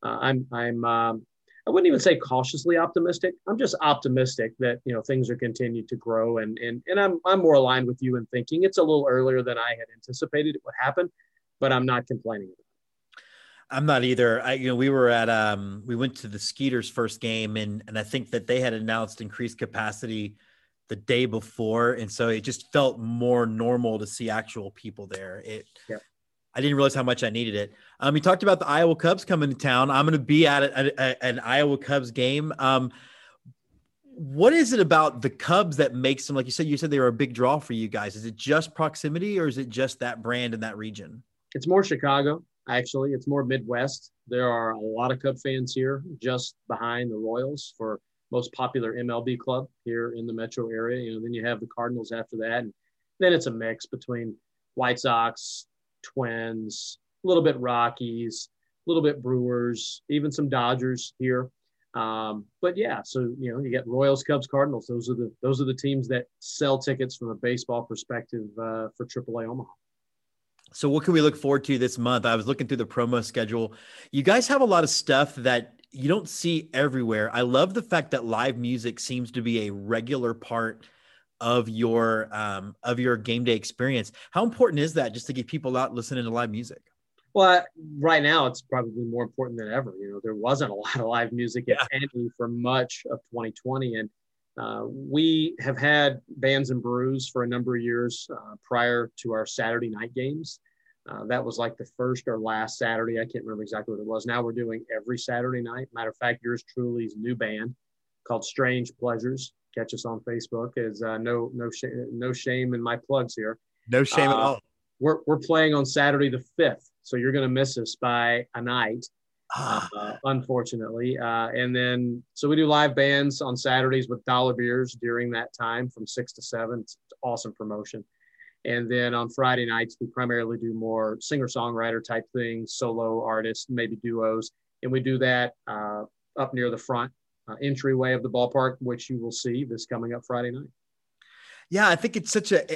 I wouldn't even say cautiously optimistic. I'm just optimistic that, things are continuing to grow. And I'm more aligned with you in thinking it's a little earlier than I had anticipated it would happen, but I'm not complaining. I'm not either. We were at, we went to the Skeeters first game and I think that they had announced increased capacity the day before. And so it just felt more normal to see actual people there. I didn't realize how much I needed it. You talked about the Iowa Cubs coming to town. I'm going to be at an Iowa Cubs game. What is it about the Cubs that makes them, like you said they were a big draw for you guys? Is it just proximity or is it just that brand in that region? It's more Chicago. Actually, it's more Midwest. There are a lot of Cub fans here, just behind the Royals for most popular MLB club here in the metro area. Then you have the Cardinals after that. And then it's a mix between White Sox, Twins, a little bit Rockies, a little bit Brewers, even some Dodgers here. But yeah, so, you get Royals, Cubs, Cardinals. Those are the teams that sell tickets from a baseball perspective for AAA Omaha. So what can we look forward to this month? I was looking through the promo schedule. You guys have a lot of stuff that you don't see everywhere. I love the fact that live music seems to be a regular part of your game day experience. How important is that just to get people out listening to live music? Well, right now it's probably more important than ever. There wasn't a lot of live music if any for much of 2020. And we have had Bands and Brews for a number of years prior to our Saturday night games. That was like the first or last Saturday. I can't remember exactly what it was. Now we're doing every Saturday night. Matter of fact, yours truly's new band called Strange Pleasures. Catch us on Facebook. Is no shame in my plugs here. No shame at all. We're playing on Saturday the 5th, so you're going to miss us by a night. Unfortunately. And then, so we do live bands on Saturdays with dollar beers during that time from 6 to 7. It's awesome promotion. And then on Friday nights, we primarily do more singer-songwriter type things, solo artists, maybe duos. And we do that up near the front entryway of the ballpark, which you will see this coming up Friday night. Yeah, I think it's such a,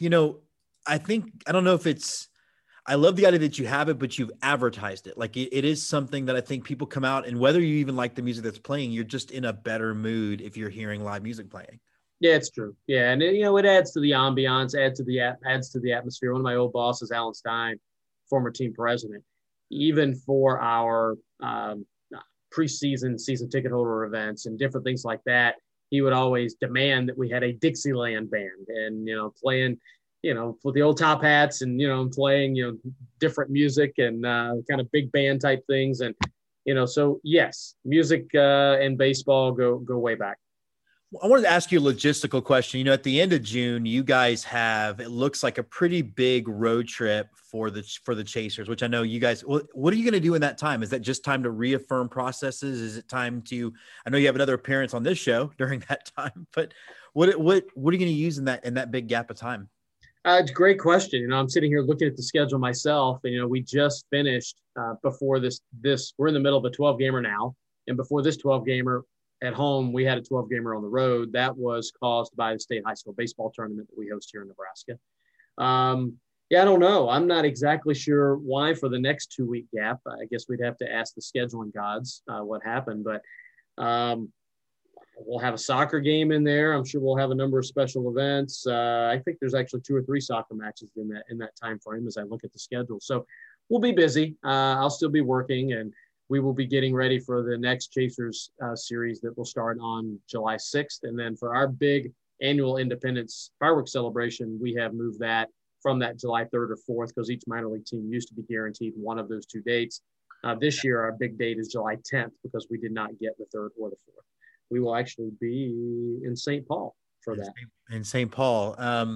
I don't know if it's, I love the idea that you have it, but you've advertised it. Like it is something that I think people come out, and whether you even like the music that's playing, you're just in a better mood if you're hearing live music playing. Yeah, it's true. Yeah. And it adds to the ambiance, adds to the atmosphere. One of my old bosses, Alan Stein, former team president, even for our preseason season ticket holder events and different things like that, he would always demand that we had a Dixieland band and, playing, with the old top hats and, playing, different music and kind of big band type things. And, so yes, music and baseball go way back. I wanted to ask you a logistical question. At the end of June, you guys have, it looks like a pretty big road trip for the Chasers, which I know you guys, what are you going to do in that time? Is that just time to reaffirm processes? Is it time to, I know you have another appearance on this show during that time, but what are you going to use in that big gap of time? It's a great question. I'm sitting here looking at the schedule myself, and, we just finished before this, we're in the middle of a 12 gamer now. And before this 12 gamer, at home, we had a 12 gamer on the road. That was caused by the state high school baseball tournament that we host here in Nebraska. Yeah, I don't know. I'm not exactly sure why for the next 2 week gap. I guess we'd have to ask the scheduling gods what happened, but um, we'll have a soccer game in there. I'm sure we'll have a number of special events. I think there's actually 2 or 3 soccer matches in that time frame as I look at the schedule. So we'll be busy. I'll still be working, and we will be getting ready for the next Chasers series that will start on July 6th. And then for our big annual Independence fireworks celebration, we have moved that from that July 3rd or 4th, because each minor league team used to be guaranteed one of those 2 dates. This year, our big date is July 10th because we did not get the 3rd or the 4th. We will actually be in St. Paul for that. In St. Paul.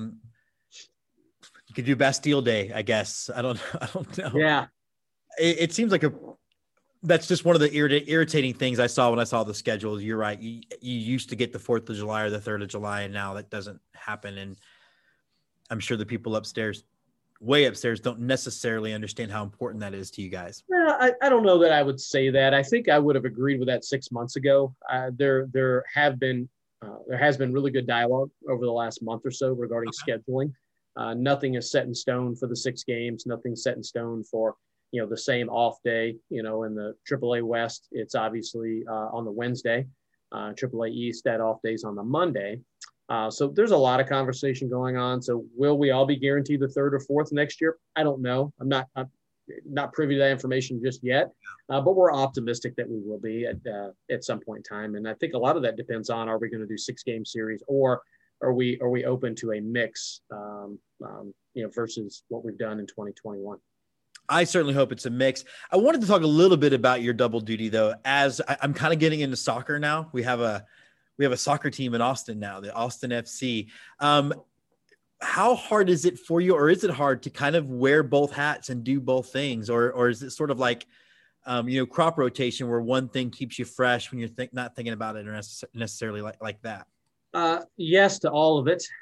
You could do Bastille Day, I guess. I don't know. Yeah. It seems like that's just one of the irritating things I saw when I saw the schedule. You're right. You used to get the 4th of July or the 3rd of July, and now that doesn't happen. And I'm sure the people way upstairs don't necessarily understand how important that is to you guys. Well, I don't know that I would say that. I think I would have agreed with that 6 months ago. There has been really good dialogue over the last month or so regarding scheduling. Nothing is set in stone for the 6 games. Nothing set in stone for the same off day. In the AAA West, it's obviously on the Wednesday. AAA East, that off day is on the Monday. So there's a lot of conversation going on. So will we all be guaranteed the 3rd or 4th next year? I don't know. I'm not privy to that information just yet, but we're optimistic that we will be at some point in time. And I think a lot of that depends on, are we going to do 6-game series, or are we open to a mix, versus what we've done in 2021? I certainly hope it's a mix. I wanted to talk a little bit about your double duty, though, as I'm kind of getting into soccer now. We have a soccer team in Austin now, the Austin FC. How hard is it for you, or is it hard to kind of wear both hats and do both things? Or is it sort of like, crop rotation, where one thing keeps you fresh when you're not thinking about it necessarily like that? Yes to all of it.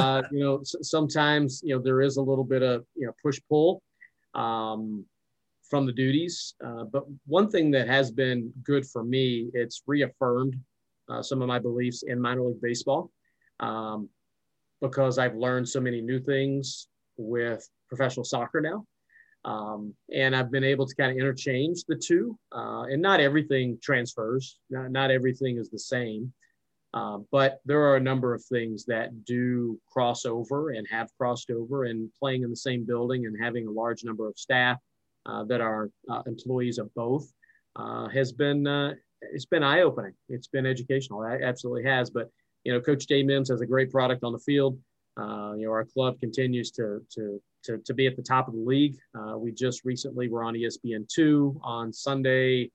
Sometimes, there is a little bit of, push-pull from the duties. But one thing that has been good for me, it's reaffirmed some of my beliefs in minor league baseball, because I've learned so many new things with professional soccer now. And I've been able to kind of interchange the two, and not everything transfers. Not everything is the same, but there are a number of things that do cross over and have crossed over, and playing in the same building and having a large number of staff that are employees of both has been it's been eye-opening. It's been educational. It absolutely has. But, Coach Jay Mims has a great product on the field. Our club continues to be at the top of the league. We just recently were on ESPN2 on Sunday,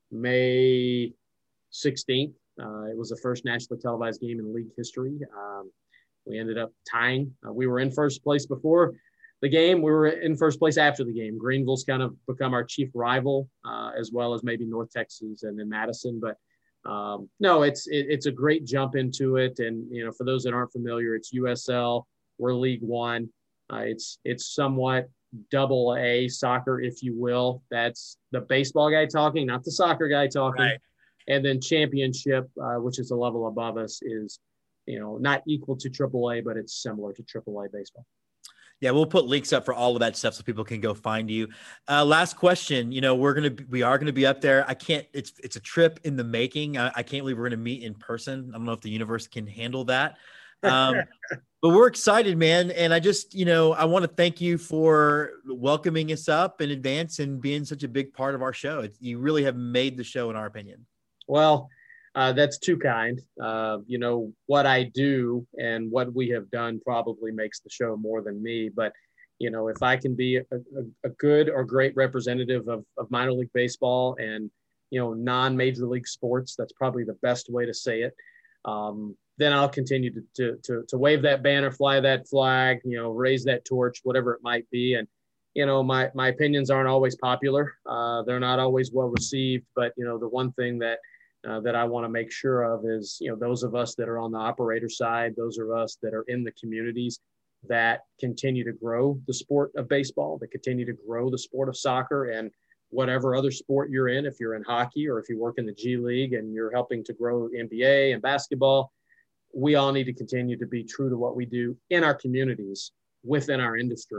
May 16th. It was the first nationally televised game in league history. We ended up tying. We were in first place before the game. We were in first place after the game. Greenville's kind of become our chief rival, as well as maybe North Texas and then Madison. But no, it's a great jump into it. And, for those that aren't familiar, it's USL. We're League One. It's somewhat double A soccer, if you will. That's the baseball guy talking, not the soccer guy talking. Right. And then championship, which is a level above us, is, not equal to AAA, but it's similar to AAA baseball. Yeah, we'll put links up for all of that stuff so people can go find you. Last question. We are gonna be up there. It's a trip in the making. I can't believe we're gonna meet in person. I don't know if the universe can handle that. But we're excited, man. And I just, I want to thank you for welcoming us up in advance and being such a big part of our show. You really have made the show, in our opinion. Well, that's too kind. What I do and what we have done probably makes the show more than me. But, if I can be a good or great representative of minor league baseball and, non-major league sports, that's probably the best way to say it. Then I'll continue to wave that banner, fly that flag, raise that torch, whatever it might be. And, my opinions aren't always popular. They're not always well received. But, the one thing that I want to make sure of is, those of us that are on the operator side, those of us that are in the communities that continue to grow the sport of baseball, that continue to grow the sport of soccer, and whatever other sport you're in, if you're in hockey or if you work in the G League and you're helping to grow NBA and basketball, we all need to continue to be true to what we do in our communities, within our industry.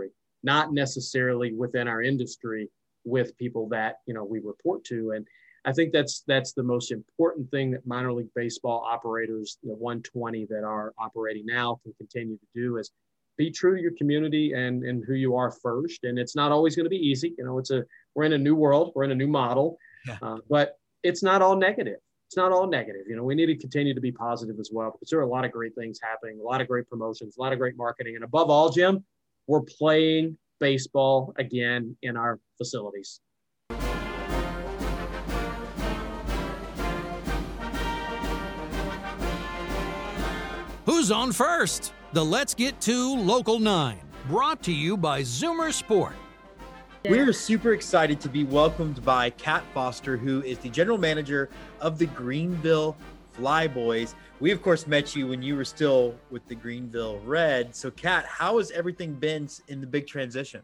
not necessarily within our industry with people that, we report to. And I think that's the most important thing that minor league baseball operators, 120 that are operating now, can continue to do, is be true to your community and who you are first. And it's not always going to be easy. We're in a new world, we're in a new model, but it's not all negative. It's not all negative. We need to continue to be positive as well, because there are a lot of great things happening, a lot of great promotions, a lot of great marketing. And above all, Jim, we're playing baseball again in our facilities. Who's on first? The Let's Get To Local 9, brought to you by Zoomer Sport. We're super excited to be welcomed by Kat Foster, who is the general manager of the Greenville Flyboys. We, of course, met you when you were still with the Greenville Red. So, Kat, how has everything been in the big transition?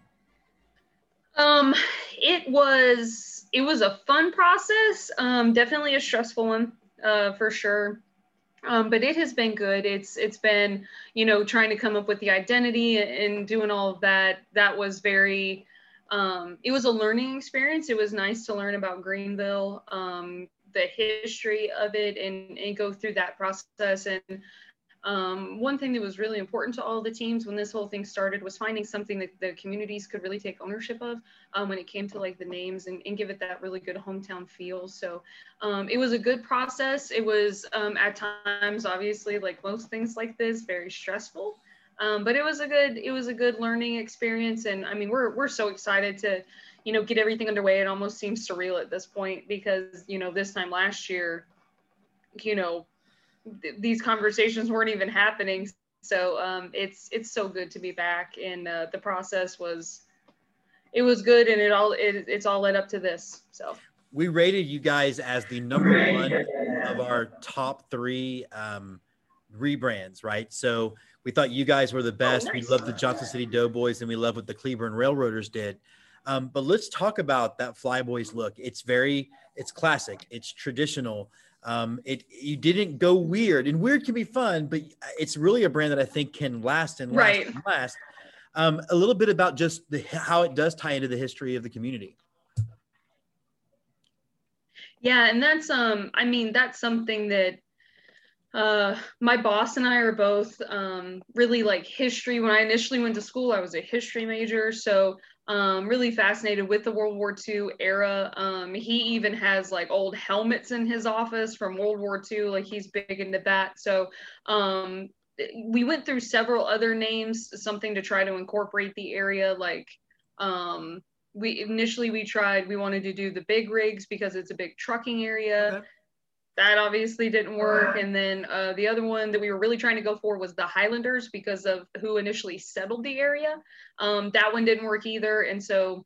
It was a fun process. Definitely a stressful one, for sure. But it has been good. It's been, trying to come up with the identity and doing all of that. That was very, it was a learning experience. It was nice to learn about Greenville, the history of it, and go through that process. And one thing that was really important to all the teams when this whole thing started was finding something that the communities could really take ownership of, when it came to like the names and give it that really good hometown feel. So it was a good process. It was at times, obviously, like most things like this, very stressful. But it was a good learning experience. And I mean, we're so excited to, get everything underway. It almost seems surreal at this point because, this time last year, these conversations weren't even happening. So it's so good to be back. And the process was good, and it's all led up to this. So we rated you guys as the number one of our top 3 rebrands, right? So we thought you guys were the best. Oh, nice. We love the Johnson City Doughboys, and we love what the Cleburne Railroaders did. But let's talk about that Flyboys look. It's classic. It's traditional. You didn't go weird, and weird can be fun, but it's really a brand that I think can last and last right. and last. A little bit about just how it does tie into the history of the community. Yeah. And that's, that's something that, my boss and I are both, really like history. When I initially went to school, I was a history major. So, really fascinated with the World War II era. He even has like old helmets in his office from World War II. Like he's big into that. So, we went through several other names, something to try to incorporate the area. Like, we wanted to do the big rigs because it's a big trucking area. Okay. That obviously didn't work. And then the other one that we were really trying to go for was the Highlanders because of who initially settled the area. That one didn't work either. And so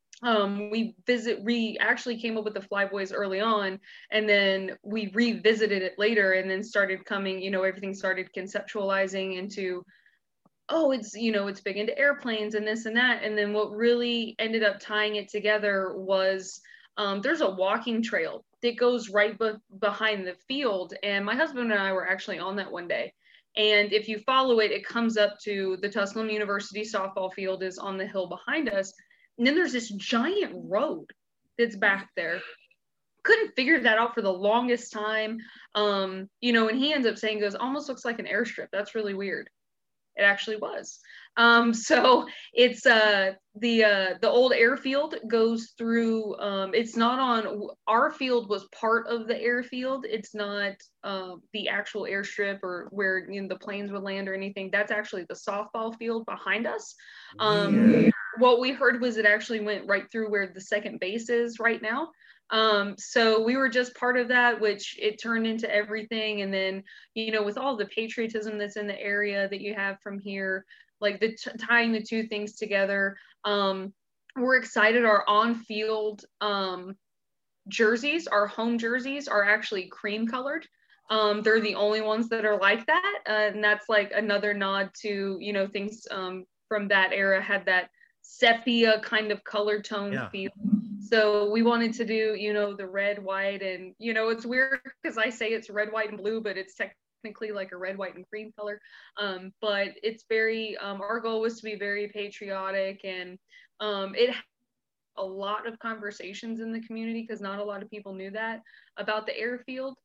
we actually came up with the Flyboys early on, and then we revisited it later and then started coming, everything started conceptualizing into, it's big into airplanes and this and that. And then what really ended up tying it together was there's a walking trail that goes right behind the field. And my husband and I were actually on that one day. And if you follow it, it comes up to the Tusculum University softball field is on the hill behind us. And then there's this giant road that's back there. Couldn't figure that out for the longest time. And he ends up saying, goes, almost looks like an airstrip. That's really weird. It actually was. So it's the old airfield goes through. It's not on our field was part of the airfield. It's not the actual airstrip or where the planes would land or anything. That's actually the softball field behind us. What we heard was it actually went right through where the second base is right now. So we were just part of that, which it turned into everything. And then, with all the patriotism that's in the area that you have from here, like tying the two things together, we're excited. Our on-field jerseys, our home jerseys are actually cream colored. They're the only ones that are like that. And that's like another nod to, things from that era had that sepia kind of color tone feel. So we wanted to do, the red, white, and, it's weird because I say it's red, white, and blue, but it's technically like a red, white, and green color. But it's very, our goal was to be very patriotic, and it had a lot of conversations in the community because not a lot of people knew that about the airfield.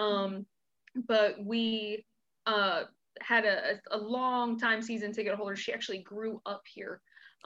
But we had a long time season ticket holder. She actually grew up here.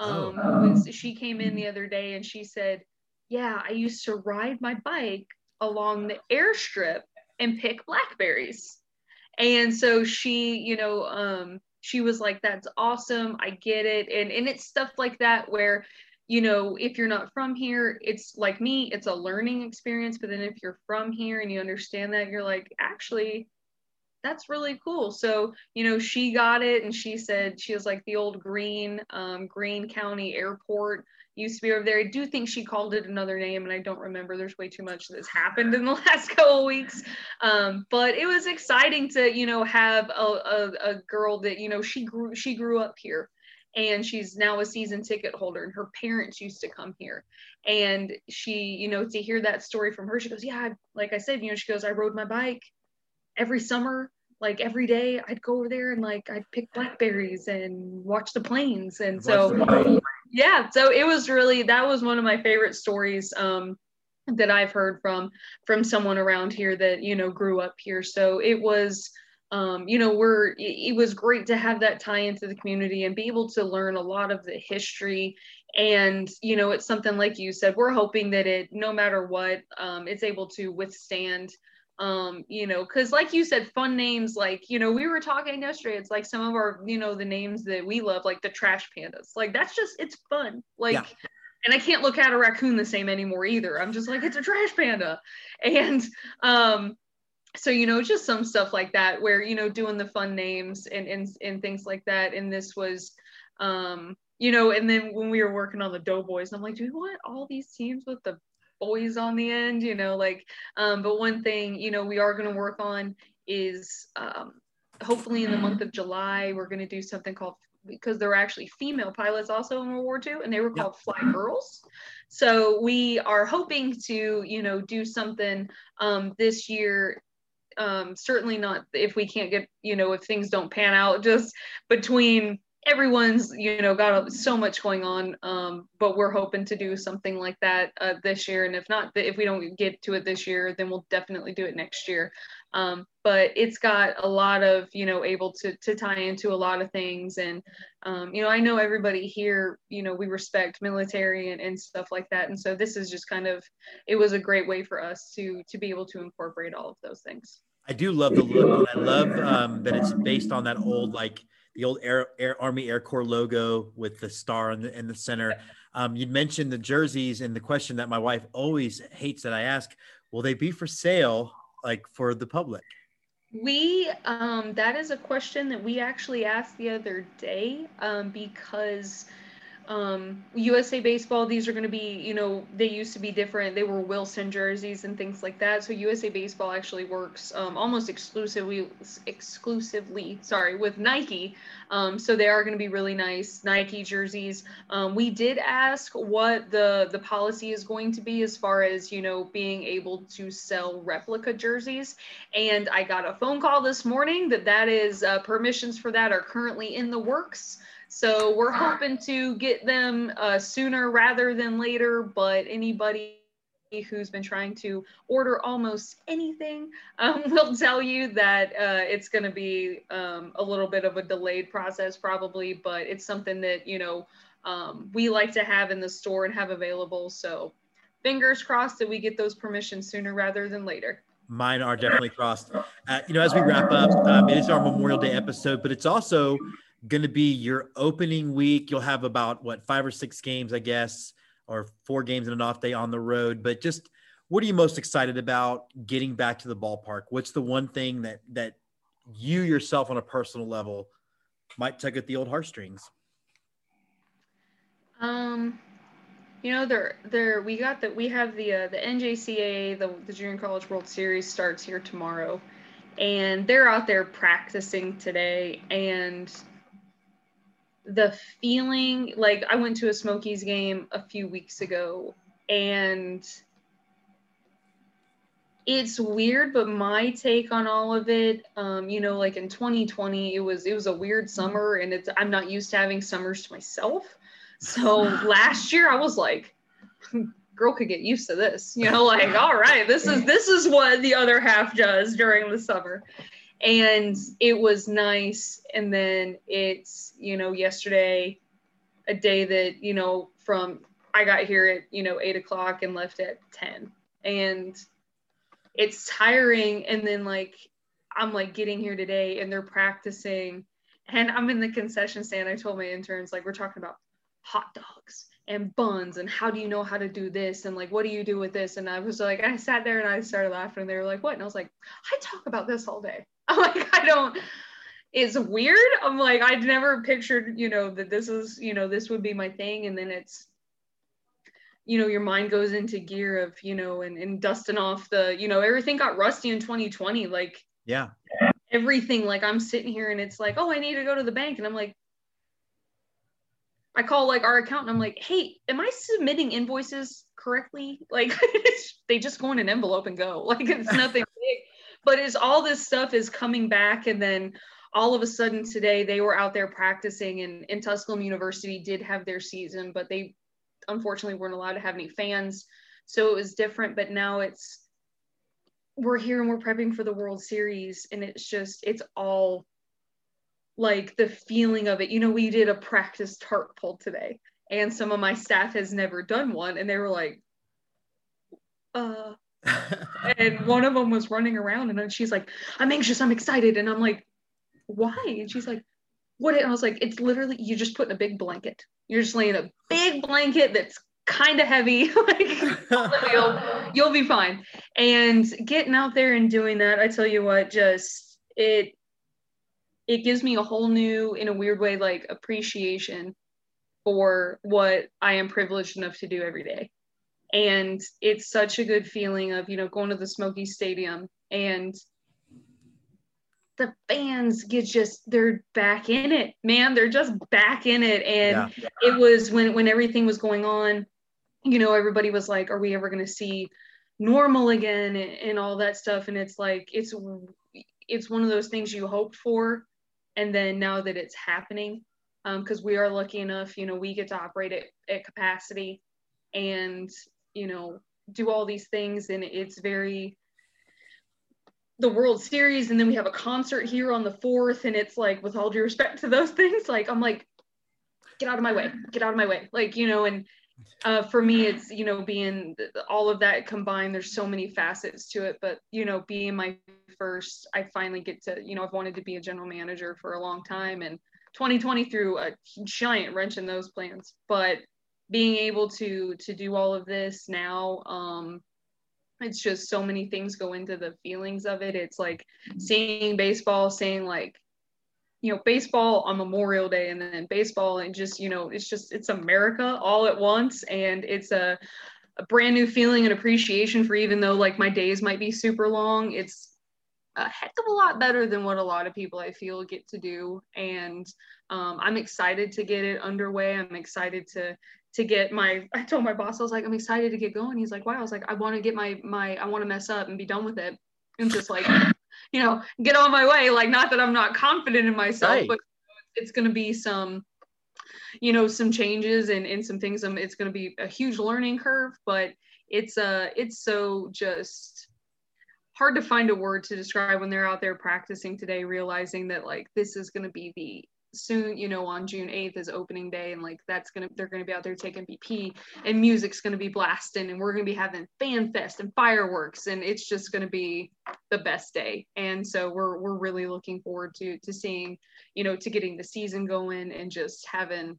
She came in the other day and she said, yeah, I used to ride my bike along the airstrip and pick blackberries. And so she, she was like, that's awesome. I get it. And it's stuff like that where, if you're not from here, it's like me, it's a learning experience. But then if you're from here and you understand that, you're like, actually, that's really cool. So, she got it, and she said, she was like, the old Greene County Airport used to be over there. I do think she called it another name, and I don't remember. There's way too much that's happened in the last couple of weeks. But it was exciting to, have a girl that, she grew up here, and she's now a season ticket holder, and her parents used to come here. And she, to hear that story from her, she goes, yeah, like I said, she goes, I rode my bike every summer, like every day I'd go over there and like I'd pick blackberries and watch the planes. And so yeah, so it was really, that was one of my favorite stories that I've heard from someone around here that grew up here. So it was it was great to have that tie into the community and be able to learn a lot of the history. And it's something, like you said, we're hoping that it, no matter what, it's able to withstand because like you said, fun names, like, we were talking yesterday, it's like some of our, the names that we love, like the Trash Pandas, like that's just, it's fun. Like, yeah. And I can't look at a raccoon the same anymore either. I'm just like, it's a trash panda. And so, just some stuff like that where, doing the fun names and things like that. And this was, and then when we were working on the Doughboys, I'm like, do we want all these teams with the boys on the end, but one thing, we are going to work on is hopefully in the month of July, we're going to do something called, because there were actually female pilots also in World War II, and they were called Fly Girls. So we are hoping to, do something this year. Certainly not if we can't get, if things don't pan out, just between everyone's, got so much going on, but we're hoping to do something like that this year. And if not, if we don't get to it this year, then we'll definitely do it next year. But it's got a lot of, able to tie into a lot of things. And, I know everybody here, we respect military and stuff like that. And so this is just kind of, it was a great way for us to be able to incorporate all of those things. I do love the look, and I love that it's based on that old, like, the old Army Air Corps logo with the star in the center. You'd mentioned the jerseys, and the question that my wife always hates that I ask, will they be for sale, like, for the public? We, that is a question that we actually asked the other day, because USA Baseball, these are going to be, they used to be different. They were Wilson jerseys and things like that. So USA Baseball actually works almost exclusively, with Nike. So they are going to be really nice Nike jerseys. We did ask what the policy is going to be as far as, being able to sell replica jerseys. And I got a phone call this morning that is permissions for that are currently in the works. So we're hoping to get them sooner rather than later, but anybody who's been trying to order almost anything will tell you that it's going to be a little bit of a delayed process probably, but it's something that, we like to have in the store and have available. So fingers crossed that we get those permissions sooner rather than later. Mine are definitely crossed. As we wrap up, it is our Memorial Day episode, but it's also going to be your opening week. You'll have about 5 or 6 games, I guess, or 4 games and an off day on the road. But just what are you most excited about getting back to the ballpark? What's the one thing that you yourself on a personal level might tug at the old heartstrings? We have the NJCAA, the Junior College World Series starts here tomorrow, and they're out there practicing today. And the feeling, like, I went to a Smokies game a few weeks ago, and It's weird, but my take on all of it, you know, like in 2020, it was a weird summer, and I'm not used to having summers to myself. So last year I was like, girl could get used to this, you know, like, all right, this is what the other half does during the summer. And it was nice. And then it's, you know, yesterday, a day that, you know, I got here at, you know, 8:00 and left at 10, and it's tiring. And then like, I'm like getting here today and they're practicing, and I'm in the concession stand. I told my interns, like, we're talking about hot dogs and buns and how do you know how to do this, and like, what do you do with this? And I was like, I sat there and I started laughing, and they were like, what? And I was like, I talk about this all day. I'm like, it's weird. I'm like, I'd never pictured, you know, that this is, you know, this would be my thing. And then it's, you know, your mind goes into gear of, you know, and dusting off the, you know, everything got rusty in 2020. Like, yeah, everything. Like, I'm sitting here and it's like, oh, I need to go to the bank. And I'm like, I call like our accountant. I'm like, hey, am I submitting invoices correctly? Like, they just go in an envelope and go. Like, it's nothing big, but it's all this stuff is coming back. And then all of a sudden today they were out there practicing, and Tusculum University did have their season, but they unfortunately weren't allowed to have any fans. So it was different, but now we're here and we're prepping for the World Series, and it's all like the feeling of it. You know, we did a practice tarp pull today, and some of my staff has never done one, and they were like, and one of them was running around, and then she's like, I'm anxious, I'm excited. And I'm like, why? And she's like, what? And I was like, it's literally, you just put in a big blanket. You're just laying a big blanket that's kind of heavy. Like, you'll be fine. And getting out there and doing that, I tell you what, just it gives me a whole new, in a weird way, like appreciation for what I am privileged enough to do every day. And it's such a good feeling of, you know, going to the Smoky Stadium, and the fans they're back in it, man. They're just back in it. And It was when everything was going on, you know, everybody was like, are we ever going to see normal again, and all that stuff. And it's like, it's one of those things you hoped for. And then now that it's happening, because we are lucky enough, you know, we get to operate at capacity and, you know, do all these things. And it's the World Series, and then we have a concert here on the 4th, and it's like, with all due respect to those things, like, I'm like, get out of my way. Like, you know, and for me, it's, you know, being all of that combined, there's so many facets to it, but, you know, being my first, I finally get to, you know, I've wanted to be a general manager for a long time, and 2020 threw a giant wrench in those plans, but being able to do all of this now, it's just so many things go into the feelings of it. It's like seeing baseball, saying like, you know, baseball on Memorial Day, and then baseball, and just, you know, it's America all at once. And it's a brand new feeling and appreciation for, even though like my days might be super long, it's a heck of a lot better than what a lot of people I feel get to do. And I'm excited to get it underway. I'm excited to get I told my boss, I was like, I'm excited to get going. He's like, why? I was like, I want to get I want to mess up and be done with it. And just like, you know, get on my way. Like, not that I'm not confident in myself, right, but it's going to be some, you know, some changes and some things. It's going to be a huge learning curve, but it's so just hard to find a word to describe when they're out there practicing today, realizing that like, this is going to be soon, you know, on June 8th is opening day, and like they're gonna be out there taking BP, and music's gonna be blasting, and we're gonna be having fan fest and fireworks, and it's just gonna be the best day. And so we're really looking forward to seeing, you know, to getting the season going and just having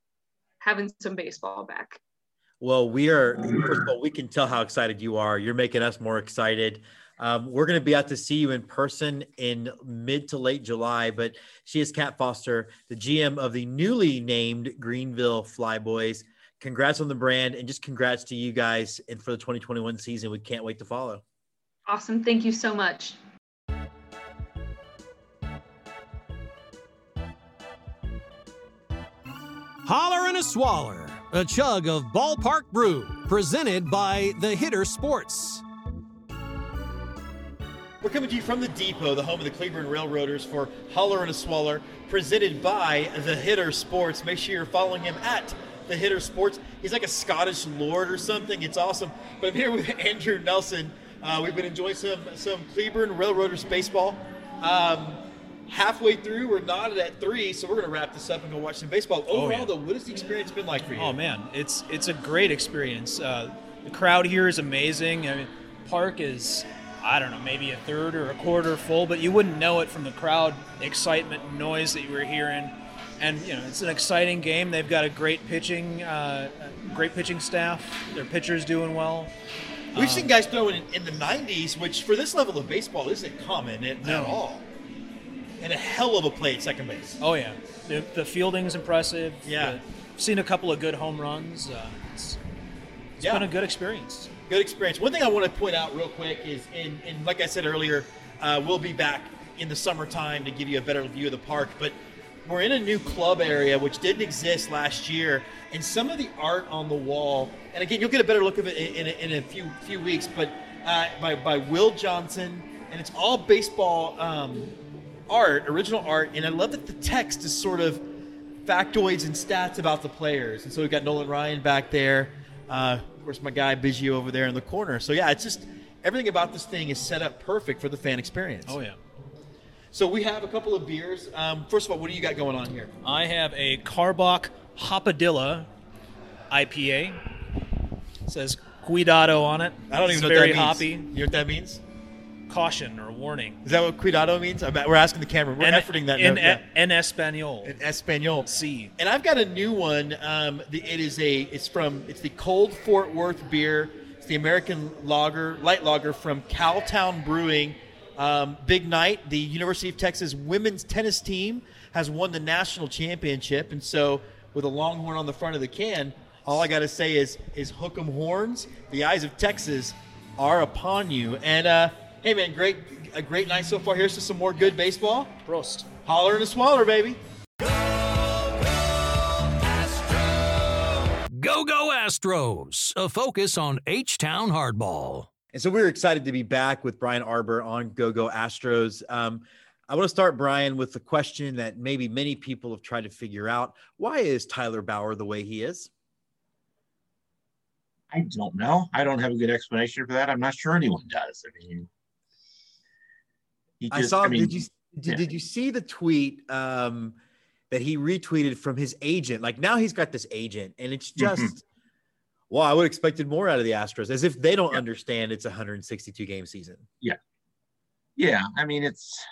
some baseball back. Well, first of all, we can tell how excited you are. You're making us more excited. We're going to be out to see you in person in mid to late July, but she is Kat Foster, the GM of the newly named Greenville Flyboys. Congrats on the brand, and just congrats to you guys and for the 2021 season. We can't wait to follow. Awesome. Thank you so much. Holler and a Swaller, a chug of ballpark brew, presented by The Hitter Sports. We're coming to you from the Depot, the home of the Cleburne Railroaders, for Holler and a Swaller, presented by The Hitter Sports. Make sure you're following him at The Hitter Sports. He's like a Scottish lord or something. It's awesome. But I'm here with Andrew Nelson. We've been enjoying some Cleburne Railroaders baseball. Halfway through, we're knotted at 3, so we're going to wrap this up and go watch some baseball. Overall, though, what has the experience been like for you? Oh, man, it's a great experience. The crowd here is amazing. I mean, park is, I don't know, maybe a third or a quarter full, but you wouldn't know it from the crowd excitement and noise that you were hearing. And, you know, it's an exciting game. They've got a great pitching staff. Their pitcher's doing well. We've seen guys throwing in the 90s, which for this level of baseball isn't common at all. And a hell of a play at second base. Oh, yeah. The fielding's impressive. Yeah. Seen a couple of good home runs. It's been a good experience. Good experience. One thing I want to point out real quick is, and like I said earlier, we'll be back in the summertime to give you a better view of the park, but we're in a new club area which didn't exist last year, and some of the art on the wall, and again, you'll get a better look of it in a few weeks, but by Will Johnson, and it's all baseball art, original art, and I love that the text is sort of factoids and stats about the players. And so we've got Nolan Ryan back there, of course my guy Biggio over there in the corner. So yeah, it's just everything about this thing is set up perfect for the fan experience. Oh yeah. So we have a couple of beers. First of all, what do you got going on here? I have a Karbach Hopadilla IPA. It says Cuidado on it. I don't even know what that means. Hoppy. You know what that means? Caution or warning. Is that what Cuidado means? We're asking the camera. We're efforting that in, note. Yeah. En Espanol. In Espanol. Sí. And I've got a new one. It's the Cold Fort Worth beer. It's the American lager, light lager from Cowtown Brewing. Big night. The University of Texas women's tennis team has won the national championship, and so with a Longhorn on the front of the can, all I got to say is hook 'em horns. The eyes of Texas are upon you. And hey man, a great night so far. Here's to some more good baseball. Prost. Holler and a Swaller, baby. Go, go Astros, a focus on H-Town hardball. And so we're excited to be back with Brian Arbor on Go Go Astros. I want to start, Brian, with the question that maybe many people have tried to figure out. Why is Tyler Bauer the way he is? I don't know. I don't have a good explanation for that. I'm not sure anyone does. I mean, did you see the tweet that he retweeted from his agent? Like now he's got this agent, and it's just, well, I would have expected more out of the Astros, as if they don't understand it's a 162 game season. Yeah. Yeah. I mean,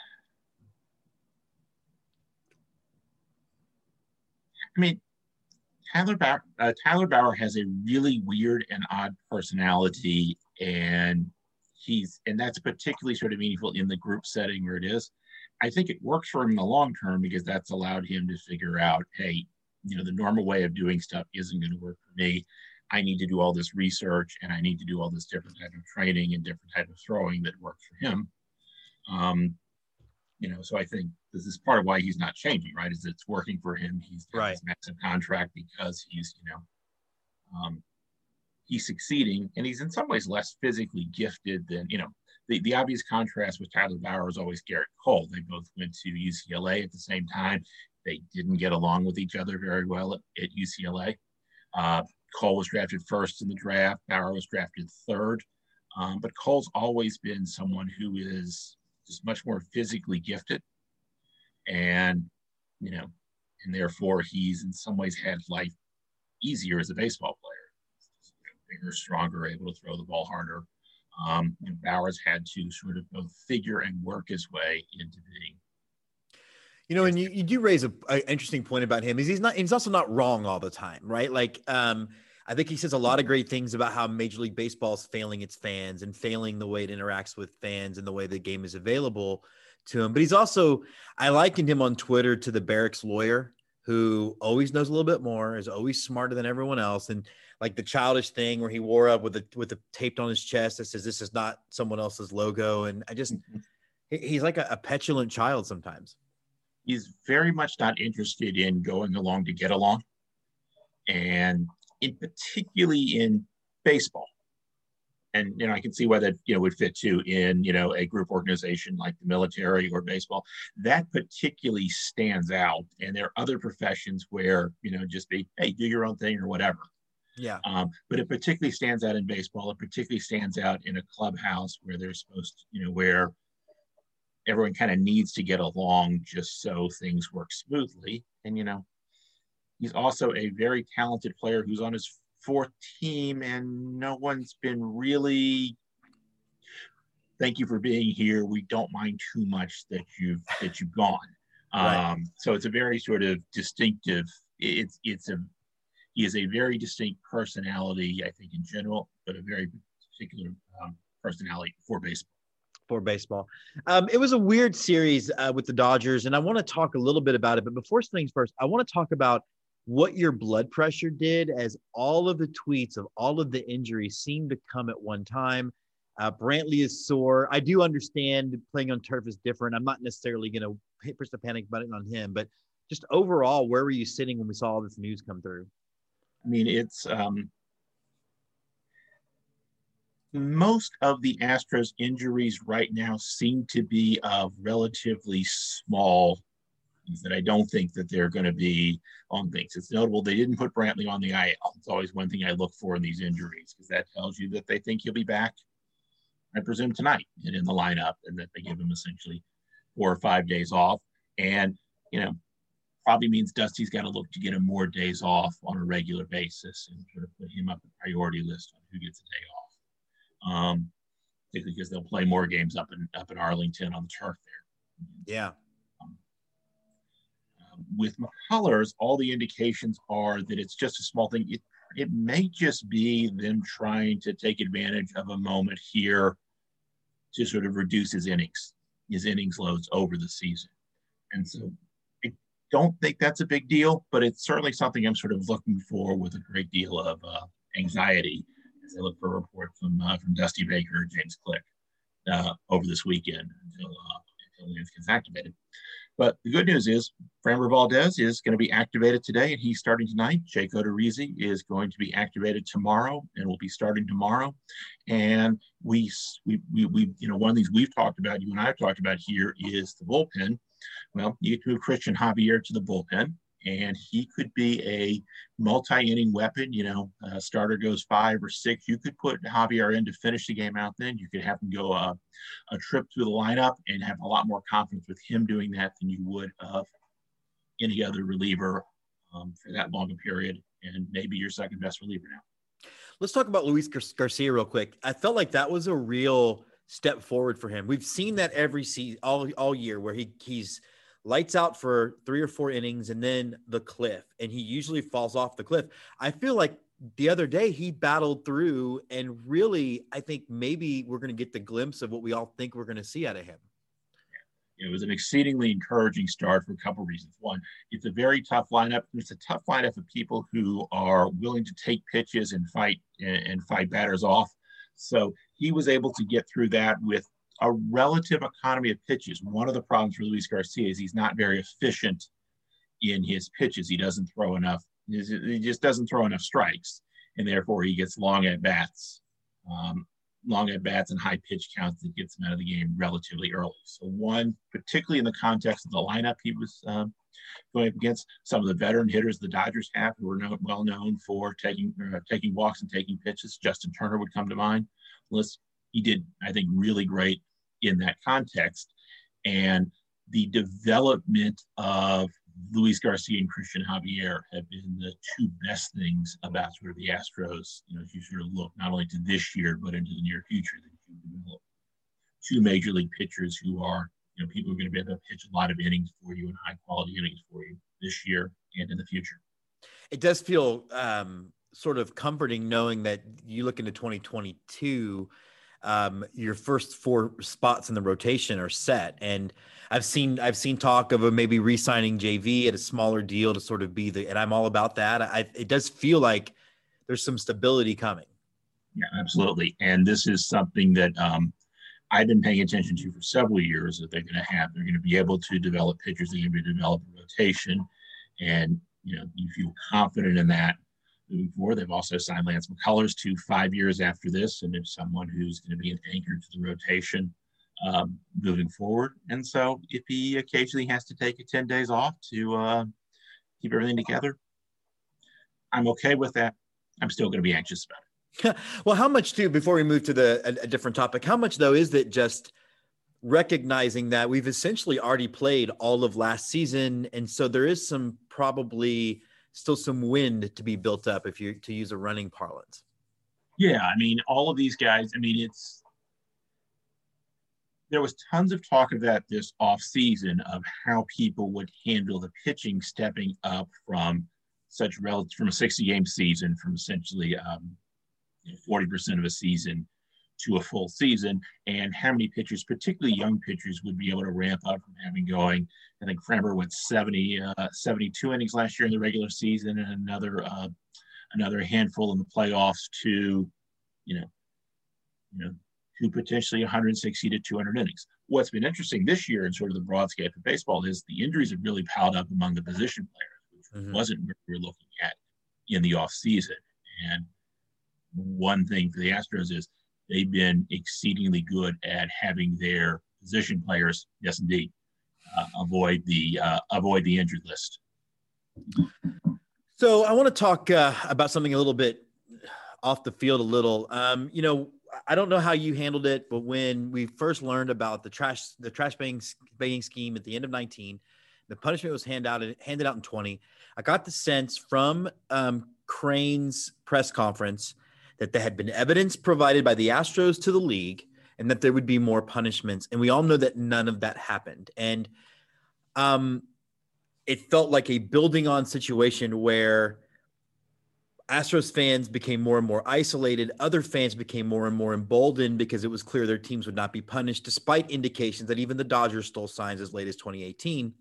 Tyler Bauer has a really weird and odd personality, and that's particularly sort of meaningful in the group setting where it is. I think it works for him in the long term because that's allowed him to figure out, hey, the normal way of doing stuff isn't going to work for me. I need to do all this research, and I need to do all this different type of training and different type of throwing that works for him. So I think this is part of why he's not changing, right? Is it's working for him. He's got this massive contract because he's, he's succeeding, and he's in some ways less physically gifted than, the obvious contrast with Tyler Bauer is always Garrett Cole. They both went to UCLA at the same time. They didn't get along with each other very well at UCLA. Cole was drafted first in the draft. Bauer was drafted third. But Cole's always been someone who is just much more physically gifted. And therefore he's in some ways had life easier as a baseball player. Bigger, stronger, able to throw the ball harder. Bauer's had to sort of both figure and work his way into being. And you do raise an interesting point about him. He's also not wrong all the time, right? Like, I think he says a lot of great things about how Major League Baseball is failing its fans and failing the way it interacts with fans and the way the game is available to him. But he's also, I likened him on Twitter to the Barracks lawyer who always knows a little bit more, is always smarter than everyone else. And like the childish thing where he wore up with the taped on his chest that says, this is not someone else's logo. And he's like a petulant child sometimes. He's very much not interested in going along to get along. And particularly in baseball. And, you know, I can see why that, you know, would fit too in, you know, a group organization like the military or baseball. That particularly stands out. And there are other professions where, you know, just be, hey, do your own thing or whatever. Yeah. But it particularly stands out in baseball. It particularly stands out in a clubhouse where they're supposed to, you know, where everyone kind of needs to get along just so things work smoothly. And, you know, he's also a very talented player who's on his fourth team, and no one's been really, thank you for being here. We don't mind too much that you've gone. Right. So it's a very sort of distinctive, he is a very distinct personality, I think, in general, but a very particular personality for baseball. It was a weird series with the Dodgers, and I want to talk a little bit about it. But before things first, I want to talk about what your blood pressure did as all of the tweets of all of the injuries seemed to come at one time. Brantley is sore. I do understand playing on turf is different. I'm not necessarily going to push the panic button on him, but just overall, where were you sitting when we saw all this news come through? I mean, it's most of the Astros injuries right now seem to be of relatively small, that I don't think that they're going to be on things. It's notable they didn't put Brantley on the IL. It's always one thing I look for in these injuries, because that tells you that they think he'll be back, I presume, tonight and in the lineup, and that they give him essentially 4 or 5 days off. And, you know, probably means Dusty's got to look to get him more days off on a regular basis and sort of put him up the priority list on who gets a day off. Particularly because they'll play more games up in Arlington on the turf there. Yeah. With McCullers, all the indications are that it's just a small thing. It may just be them trying to take advantage of a moment here to sort of reduce his innings loads over the season. And so I don't think that's a big deal, but it's certainly something I'm sort of looking for with a great deal of anxiety as I look for a report from Dusty Baker or James Click over this weekend until Lance gets activated. But the good news is Framber Valdez is going to be activated today, and he's starting tonight. Jake Odorizzi is going to be activated tomorrow and will be starting tomorrow. And we you know, one of these we've talked about, you and I have talked about here, is the bullpen. Well, you get to move Christian Javier to the bullpen, and he could be a multi-inning weapon. You know, starter goes 5 or 6. You could put Javier in to finish the game out. Then you could have him go a trip through the lineup and have a lot more confidence with him doing that than you would of any other reliever for that long a period, and maybe your second best reliever now. Let's talk about Luis Garcia real quick. I felt like that was a real step forward for him. We've seen that every season, all year, where he's lights out for 3 or 4 innings and then the cliff, and he usually falls off the cliff. I feel like the other day he battled through, and really, I think maybe we're going to get the glimpse of what we all think we're going to see out of him. It was an exceedingly encouraging start for a couple of reasons. One, it's a very tough lineup. It's a tough lineup of people who are willing to take pitches and fight batters off. So he was able to get through that with a relative economy of pitches. One of the problems for Luis Garcia is he's not very efficient in his pitches. He doesn't throw enough. He just doesn't throw enough strikes, and therefore he gets long at bats and high pitch counts that gets him out of the game relatively early. So one, particularly in the context of the lineup he was going up against, some of the veteran hitters the Dodgers have who are well known for taking walks and taking pitches. Justin Turner would come to mind. He did, I think, really great in that context. And the development of Luis Garcia and Christian Javier have been the 2 best things about sort of the Astros, you know, as you sort of look not only to this year, but into the near future, that you develop 2 major league pitchers who are, you know, people are going to be able to pitch a lot of innings for you and high quality innings for you this year and in the future. It does feel sort of comforting knowing that you look into 2022, your first 4 spots in the rotation are set. And I've seen talk of maybe re-signing JV at a smaller deal to sort of be and I'm all about that. It does feel like there's some stability coming. Yeah, absolutely. And this is something that I've been paying attention to for several years that they're going to have. They're going to be able to develop pitchers. They're going to be develop a rotation. And, you know, you feel confident in that. moving forward. They've also signed Lance McCullers to 5 years after this, and it's someone who's going to be an anchor to the rotation moving forward. And so if he occasionally has to take 10 days off to keep everything together, I'm okay with that. I'm still going to be anxious about it. Well, how much too, before we move to a different topic, how much though is that just recognizing that we've essentially already played all of last season, and so there is some probably still some wind to be built up, if you to use a running parlance? Yeah, I mean, all of these guys, I mean, there was tons of talk of that this offseason of how people would handle the pitching stepping up from from a 60-game season, from essentially 40% of a season to a full season, and how many pitchers, particularly young pitchers, would be able to ramp up from having going. I think Framber went 72 innings last year in the regular season, and another handful in the playoffs to potentially 160 to 200 innings. What's been interesting this year in sort of the broad scope of baseball is the injuries have really piled up among the position players, which wasn't what we were looking at in the offseason. And one thing for the Astros is they've been exceedingly good at having their position players, yes, indeed, avoid the injured list. So I want to talk about something a little bit off the field a little. I don't know how you handled it, but when we first learned about the trash bagging scheme at the end of 19, the punishment was handed out in 20. I got the sense from Crane's press conference that there had been evidence provided by the Astros to the league and that there would be more punishments. And we all know that none of that happened. And it felt like a building on situation where Astros fans became more and more isolated. Other fans became more and more emboldened because it was clear their teams would not be punished, despite indications that even the Dodgers stole signs as late as 2018.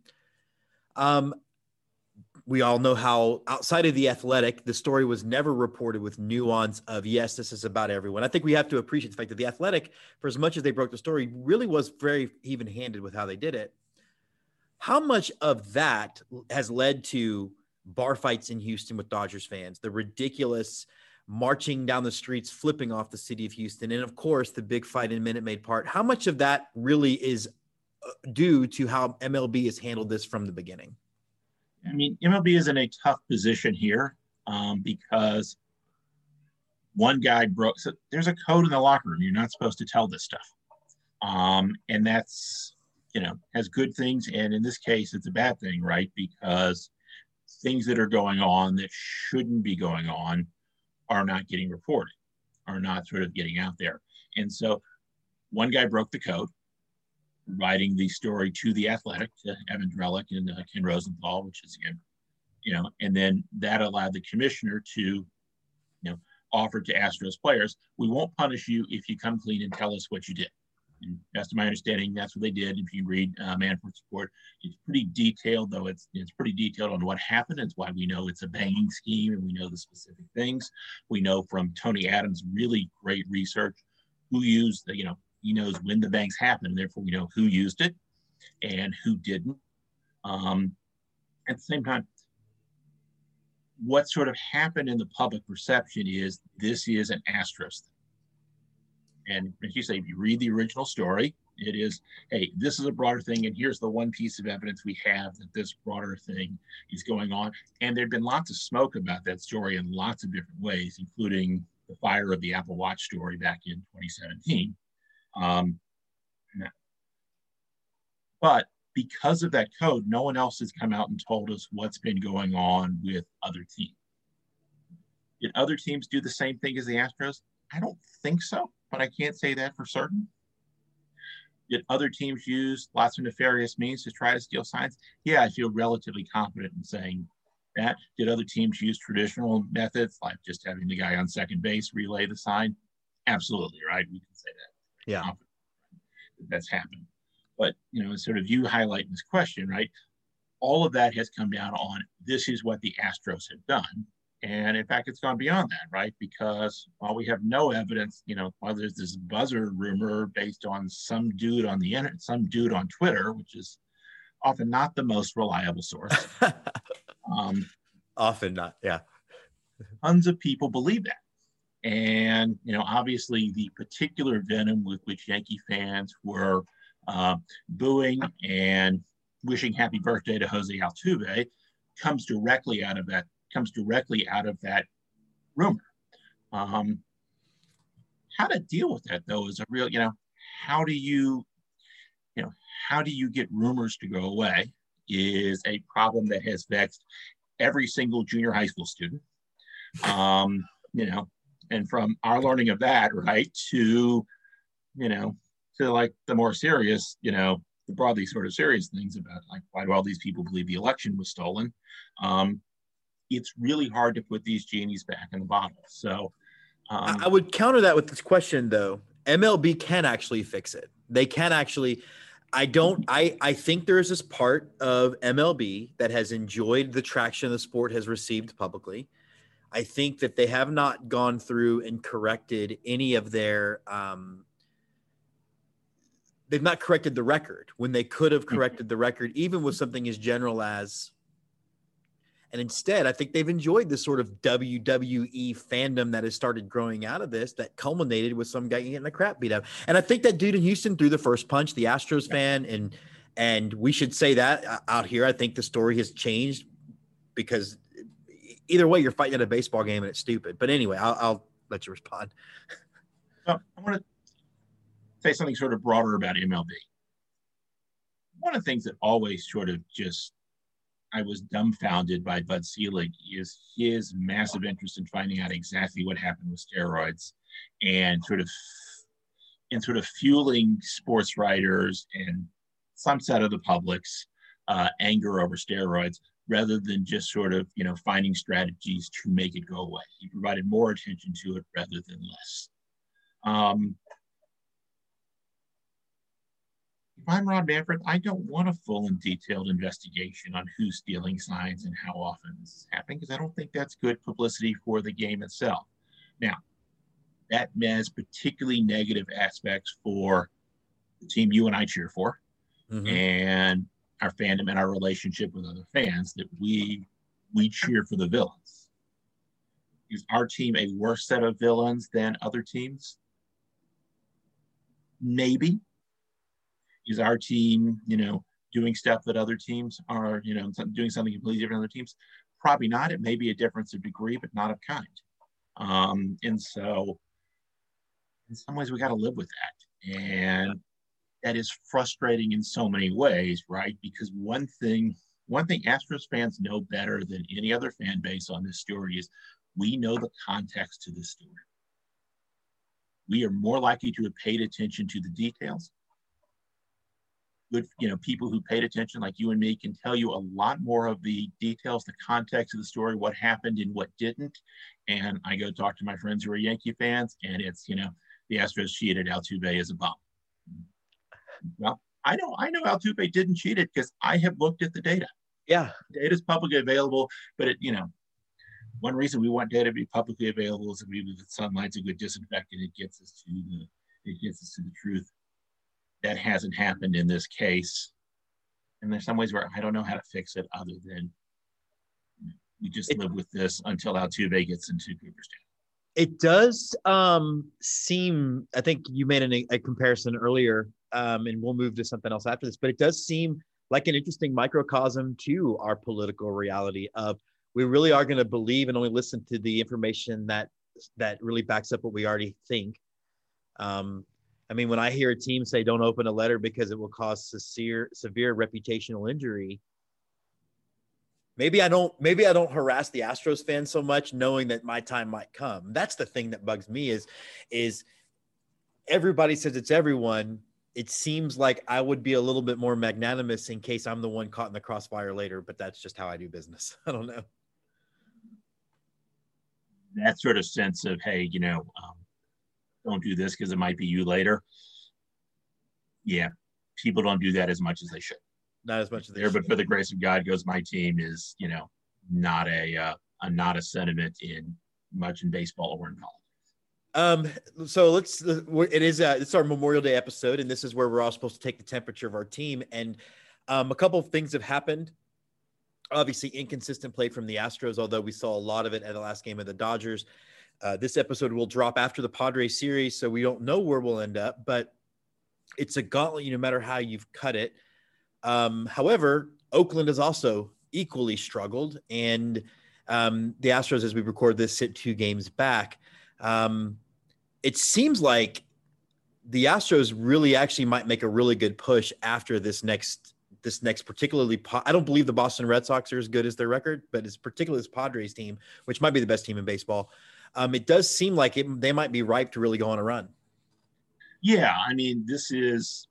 We all know how outside of The Athletic, the story was never reported with nuance of, yes, this is about everyone. I think we have to appreciate the fact that The Athletic, for as much as they broke the story, really was very even-handed with how they did it. How much of that has led to bar fights in Houston with Dodgers fans, the ridiculous marching down the streets, flipping off the city of Houston, and of course the big fight in Minute Maid Park? How much of that really is due to how MLB has handled this from the beginning? I mean, MLB is in a tough position here because one guy broke. So there's a code in the locker room. You're not supposed to tell this stuff. And that's, has good things. And in this case, it's a bad thing, right? Because things that are going on that shouldn't be going on are not getting reported, are not sort of getting out there. And so one guy broke the code, writing the story to The Athletic, to Evan Drellick and Ken Rosenthal, which is, and then that allowed the commissioner to, offer to Astros players, we won't punish you if you come clean and tell us what you did. And that's to my understanding, that's what they did. If you read Manfred's report, it's pretty detailed, though it's pretty detailed on what happened. It's why we know it's a banging scheme and we know the specific things. We know from Tony Adams' really great research who used the, he knows when the bangs happened, and therefore we know who used it and who didn't. At the same time, what sort of happened in the public perception is this is an Astros thing. And as you say, if you read the original story, it is, hey, this is a broader thing, and here's the one piece of evidence we have that this broader thing is going on. And there'd been lots of smoke about that story in lots of different ways, including the fire of the Apple Watch story back in 2017. But because of that code, no one else has come out and told us what's been going on with other teams. Did other teams do the same thing as the Astros? I don't think so, but I can't say that for certain. Did other teams use lots of nefarious means to try to steal signs? Yeah, I feel relatively confident in saying that. Did other teams use traditional methods, like just having the guy on second base relay the sign? Absolutely, right? We can say that. Yeah. That's happened. But, sort of you highlight in this question, right? All of that has come down on this is what the Astros have done. And in fact, it's gone beyond that, right? Because while we have no evidence, while there's this buzzer rumor based on some dude on the internet, some dude on Twitter, which is often not the most reliable source. Often not, yeah. Tons of people believe that. And, obviously the particular venom with which Yankee fans were booing and wishing happy birthday to Jose Altuve comes directly out of that rumor. How to deal with that, though, is a real, how do you get rumors to go away is a problem that has vexed every single junior high school student. And from our learning of that, right, to like the more serious, the broadly sort of serious things about like, why do all these people believe the election was stolen? It's really hard to put these genies back in the bottle. So I would counter that with this question, though. MLB can actually fix it. They can actually. I think there is this part of MLB that has enjoyed the traction the sport has received publicly. I think that they have not gone through and corrected any of their they've not corrected the record when they could have corrected the record, even with something as general as, and instead, I think they've enjoyed this sort of WWE fandom that has started growing out of this that culminated with some guy getting the crap beat up. And I think that dude in Houston threw the first punch, the Astros fan, and we should say that out here. I think the story has changed because either way, you're fighting at a baseball game and it's stupid. But anyway, I'll let you respond. I want to say something sort of broader about MLB. One of the things that always sort of just I was dumbfounded by Bud Selig is his massive interest in finding out exactly what happened with steroids and sort of fueling sports writers and some set of the public's anger over steroids rather than just sort of, finding strategies to make it go away. He provided more attention to it rather than less. If I'm Rob Manfred, I don't want a full and detailed investigation on who's stealing signs and how often this is happening, because I don't think that's good publicity for the game itself. Now, that has particularly negative aspects for the team you and I cheer for, and our fandom and our relationship with other fans, that we cheer for the villains. Is our team a worse set of villains than other teams? Maybe. Is our team, doing stuff that other teams are, doing something completely different than other teams? Probably not. It may be a difference of degree, but not of kind. And so in some ways we got to live with that. And that is frustrating in so many ways, right? Because one thing Astros fans know better than any other fan base on this story is we know the context to this story. We are more likely to have paid attention to the details. Good, people who paid attention like you and me can tell you a lot more of the details, the context of the story, what happened and what didn't. And I go talk to my friends who are Yankee fans, and it's, the Astros cheated Altuve as a bum. Well, I know Altuve didn't cheat it because I have looked at the data. Yeah. The data is publicly available, but one reason we want data to be publicly available is that we believe that sunlight's a good disinfectant. It gets us to the truth. That hasn't happened in this case. And there's some ways where I don't know how to fix it other than we just live with this until Altuve gets into Cooperstown. It does seem, I think you made a comparison earlier, and we'll move to something else after this, but it does seem like an interesting microcosm to our political reality of we really are going to believe and only listen to the information that really backs up what we already think. When I hear a team say don't open a letter because it will cause severe reputational injury, maybe I don't harass the Astros fans so much knowing that my time might come. That's the thing that bugs me is everybody says it's everyone. It seems like I would be a little bit more magnanimous in case I'm the one caught in the crossfire later, but that's just how I do business. I don't know. That sort of sense of, hey, don't do this because it might be you later. Yeah, people don't do that as much as they should. Not as much as they should. But for the grace of God goes my team is, not a sentiment in much in baseball or in politics. So it's our Memorial Day episode, and this is where we're all supposed to take the temperature of our team. And a couple of things have happened Obviously, inconsistent play from the Astros, although we saw a lot of it at the last game of the Dodgers. This episode will drop after the Padres series, so we don't know where we'll end up, but it's a gauntlet, no matter how you've cut it. However, Oakland has also equally struggled, and the Astros, as we record this, sit 2 games back. It seems like the Astros really actually might make a really good push after this next particularly. I don't believe the Boston Red Sox are as good as their record, but it's particularly this Padres team, which might be the best team in baseball. It does seem like they might be ripe to really go on a run. Yeah, I mean, this is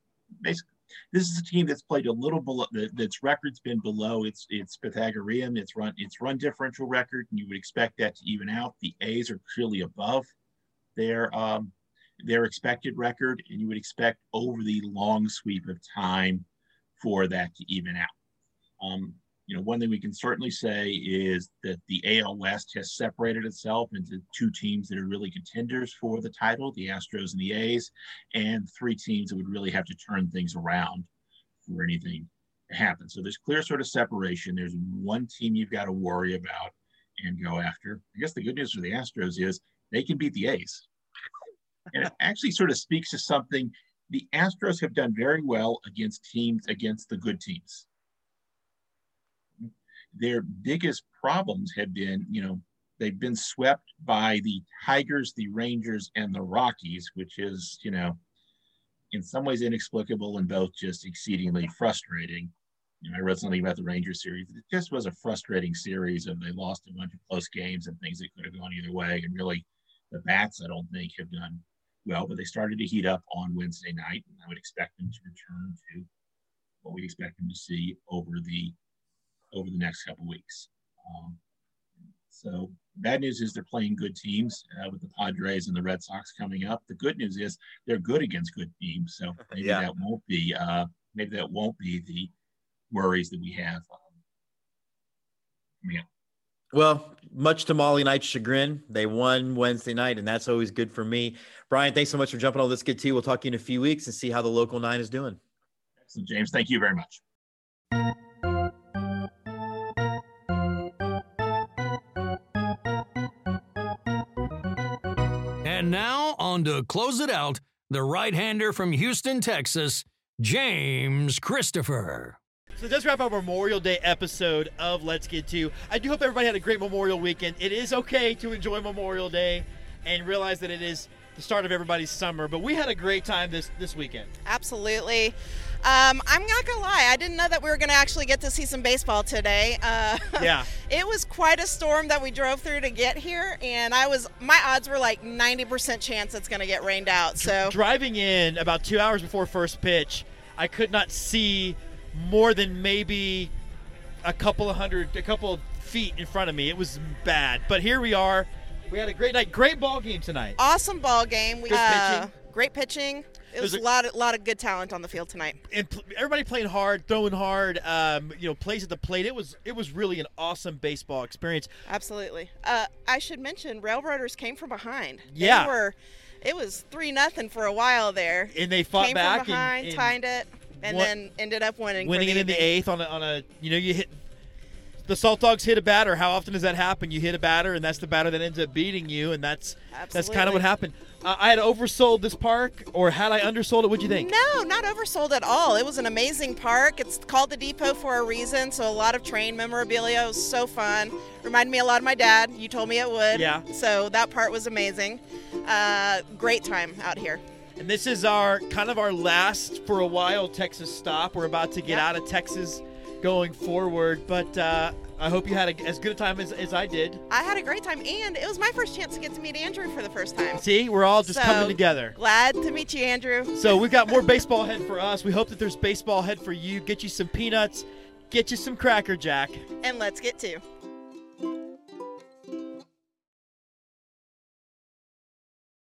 a team that's played a little below, that's record's been below its Pythagorean, its run differential record, and you would expect that to even out. The A's are clearly above their expected record, and you would expect over the long sweep of time for that to even out. One thing we can certainly say is that the AL West has separated itself into 2 teams that are really contenders for the title, the Astros and the A's, and 3 teams that would really have to turn things around for anything to happen. So there's clear sort of separation. There's 1 team you've got to worry about and go after. I guess the good news for the Astros is they can beat the A's. And it actually sort of speaks to something. The Astros have done very well against the good teams. Their biggest problems have been, they've been swept by the Tigers, the Rangers, and the Rockies, which is, in some ways inexplicable and both just exceedingly frustrating. I read something about the Rangers series. It just was a frustrating series, and they lost a bunch of close games and things that could have gone either way. And really, the bats, I don't think, have done well, but they started to heat up on Wednesday night, and I would expect them to return to what we expect them to see over the next couple of weeks. So bad news is they're playing good teams with the Padres and the Red Sox coming up. The good news is they're good against good teams, so maybe that won't be the worries that we have. Well, much to Molly Knight's chagrin, they won Wednesday night, and that's always good for me. Brian, thanks so much for jumping on Let's Get To. We'll talk to you in a few weeks and see how the local 9 is doing. Excellent, James. Thank you very much. And now, on to close it out, the right-hander from Houston, Texas, James Christopher. So it does wrap up our Memorial Day episode of Let's Get To. I do hope everybody had a great Memorial weekend. It is okay to enjoy Memorial Day and realize that it is the start of everybody's summer, but we had a great time this weekend. Absolutely. I'm not going to lie. I didn't know that we were going to actually get to see some baseball today. Yeah. It was quite a storm that we drove through to get here, and my odds were like 90% chance it's going to get rained out. So driving in about 2 hours before first pitch, I could not see more than maybe a couple of feet in front of me. It was bad. But here we are. We had a great night. Great ball game tonight. Awesome ball game. Pitching. Great pitching. It was a lot of good talent on the field tonight. And everybody playing hard, throwing hard, plays at the plate. It was really an awesome baseball experience. Absolutely. I should mention Railroaders came from behind. Yeah. It was 3-0 for a while there. And they fought back. Came from behind, tied it. And then ended up winning it in the 8th on a you hit the Salt Dogs hit a batter. How often does that happen? You hit a batter, and that's the batter that ends up beating you, and that's kind of what happened. I had oversold this park, or had I undersold it? What'd you think? No, not oversold at all. It was an amazing park. It's called the Depot for a reason, so a lot of train memorabilia. It was so fun. Reminded me a lot of my dad. You told me it would. Yeah. So that part was amazing. Great time out here. And this is our last, for a while, Texas stop. We're about to get out of Texas going forward, but I hope you had as good a time as I did. I had a great time, and it was my first chance to get to meet Andrew for the first time. See, we're all just coming together. Glad to meet you, Andrew. So we've got more baseball ahead for us. We hope that there's baseball ahead for you. Get you some peanuts, get you some Cracker Jack. And let's get to.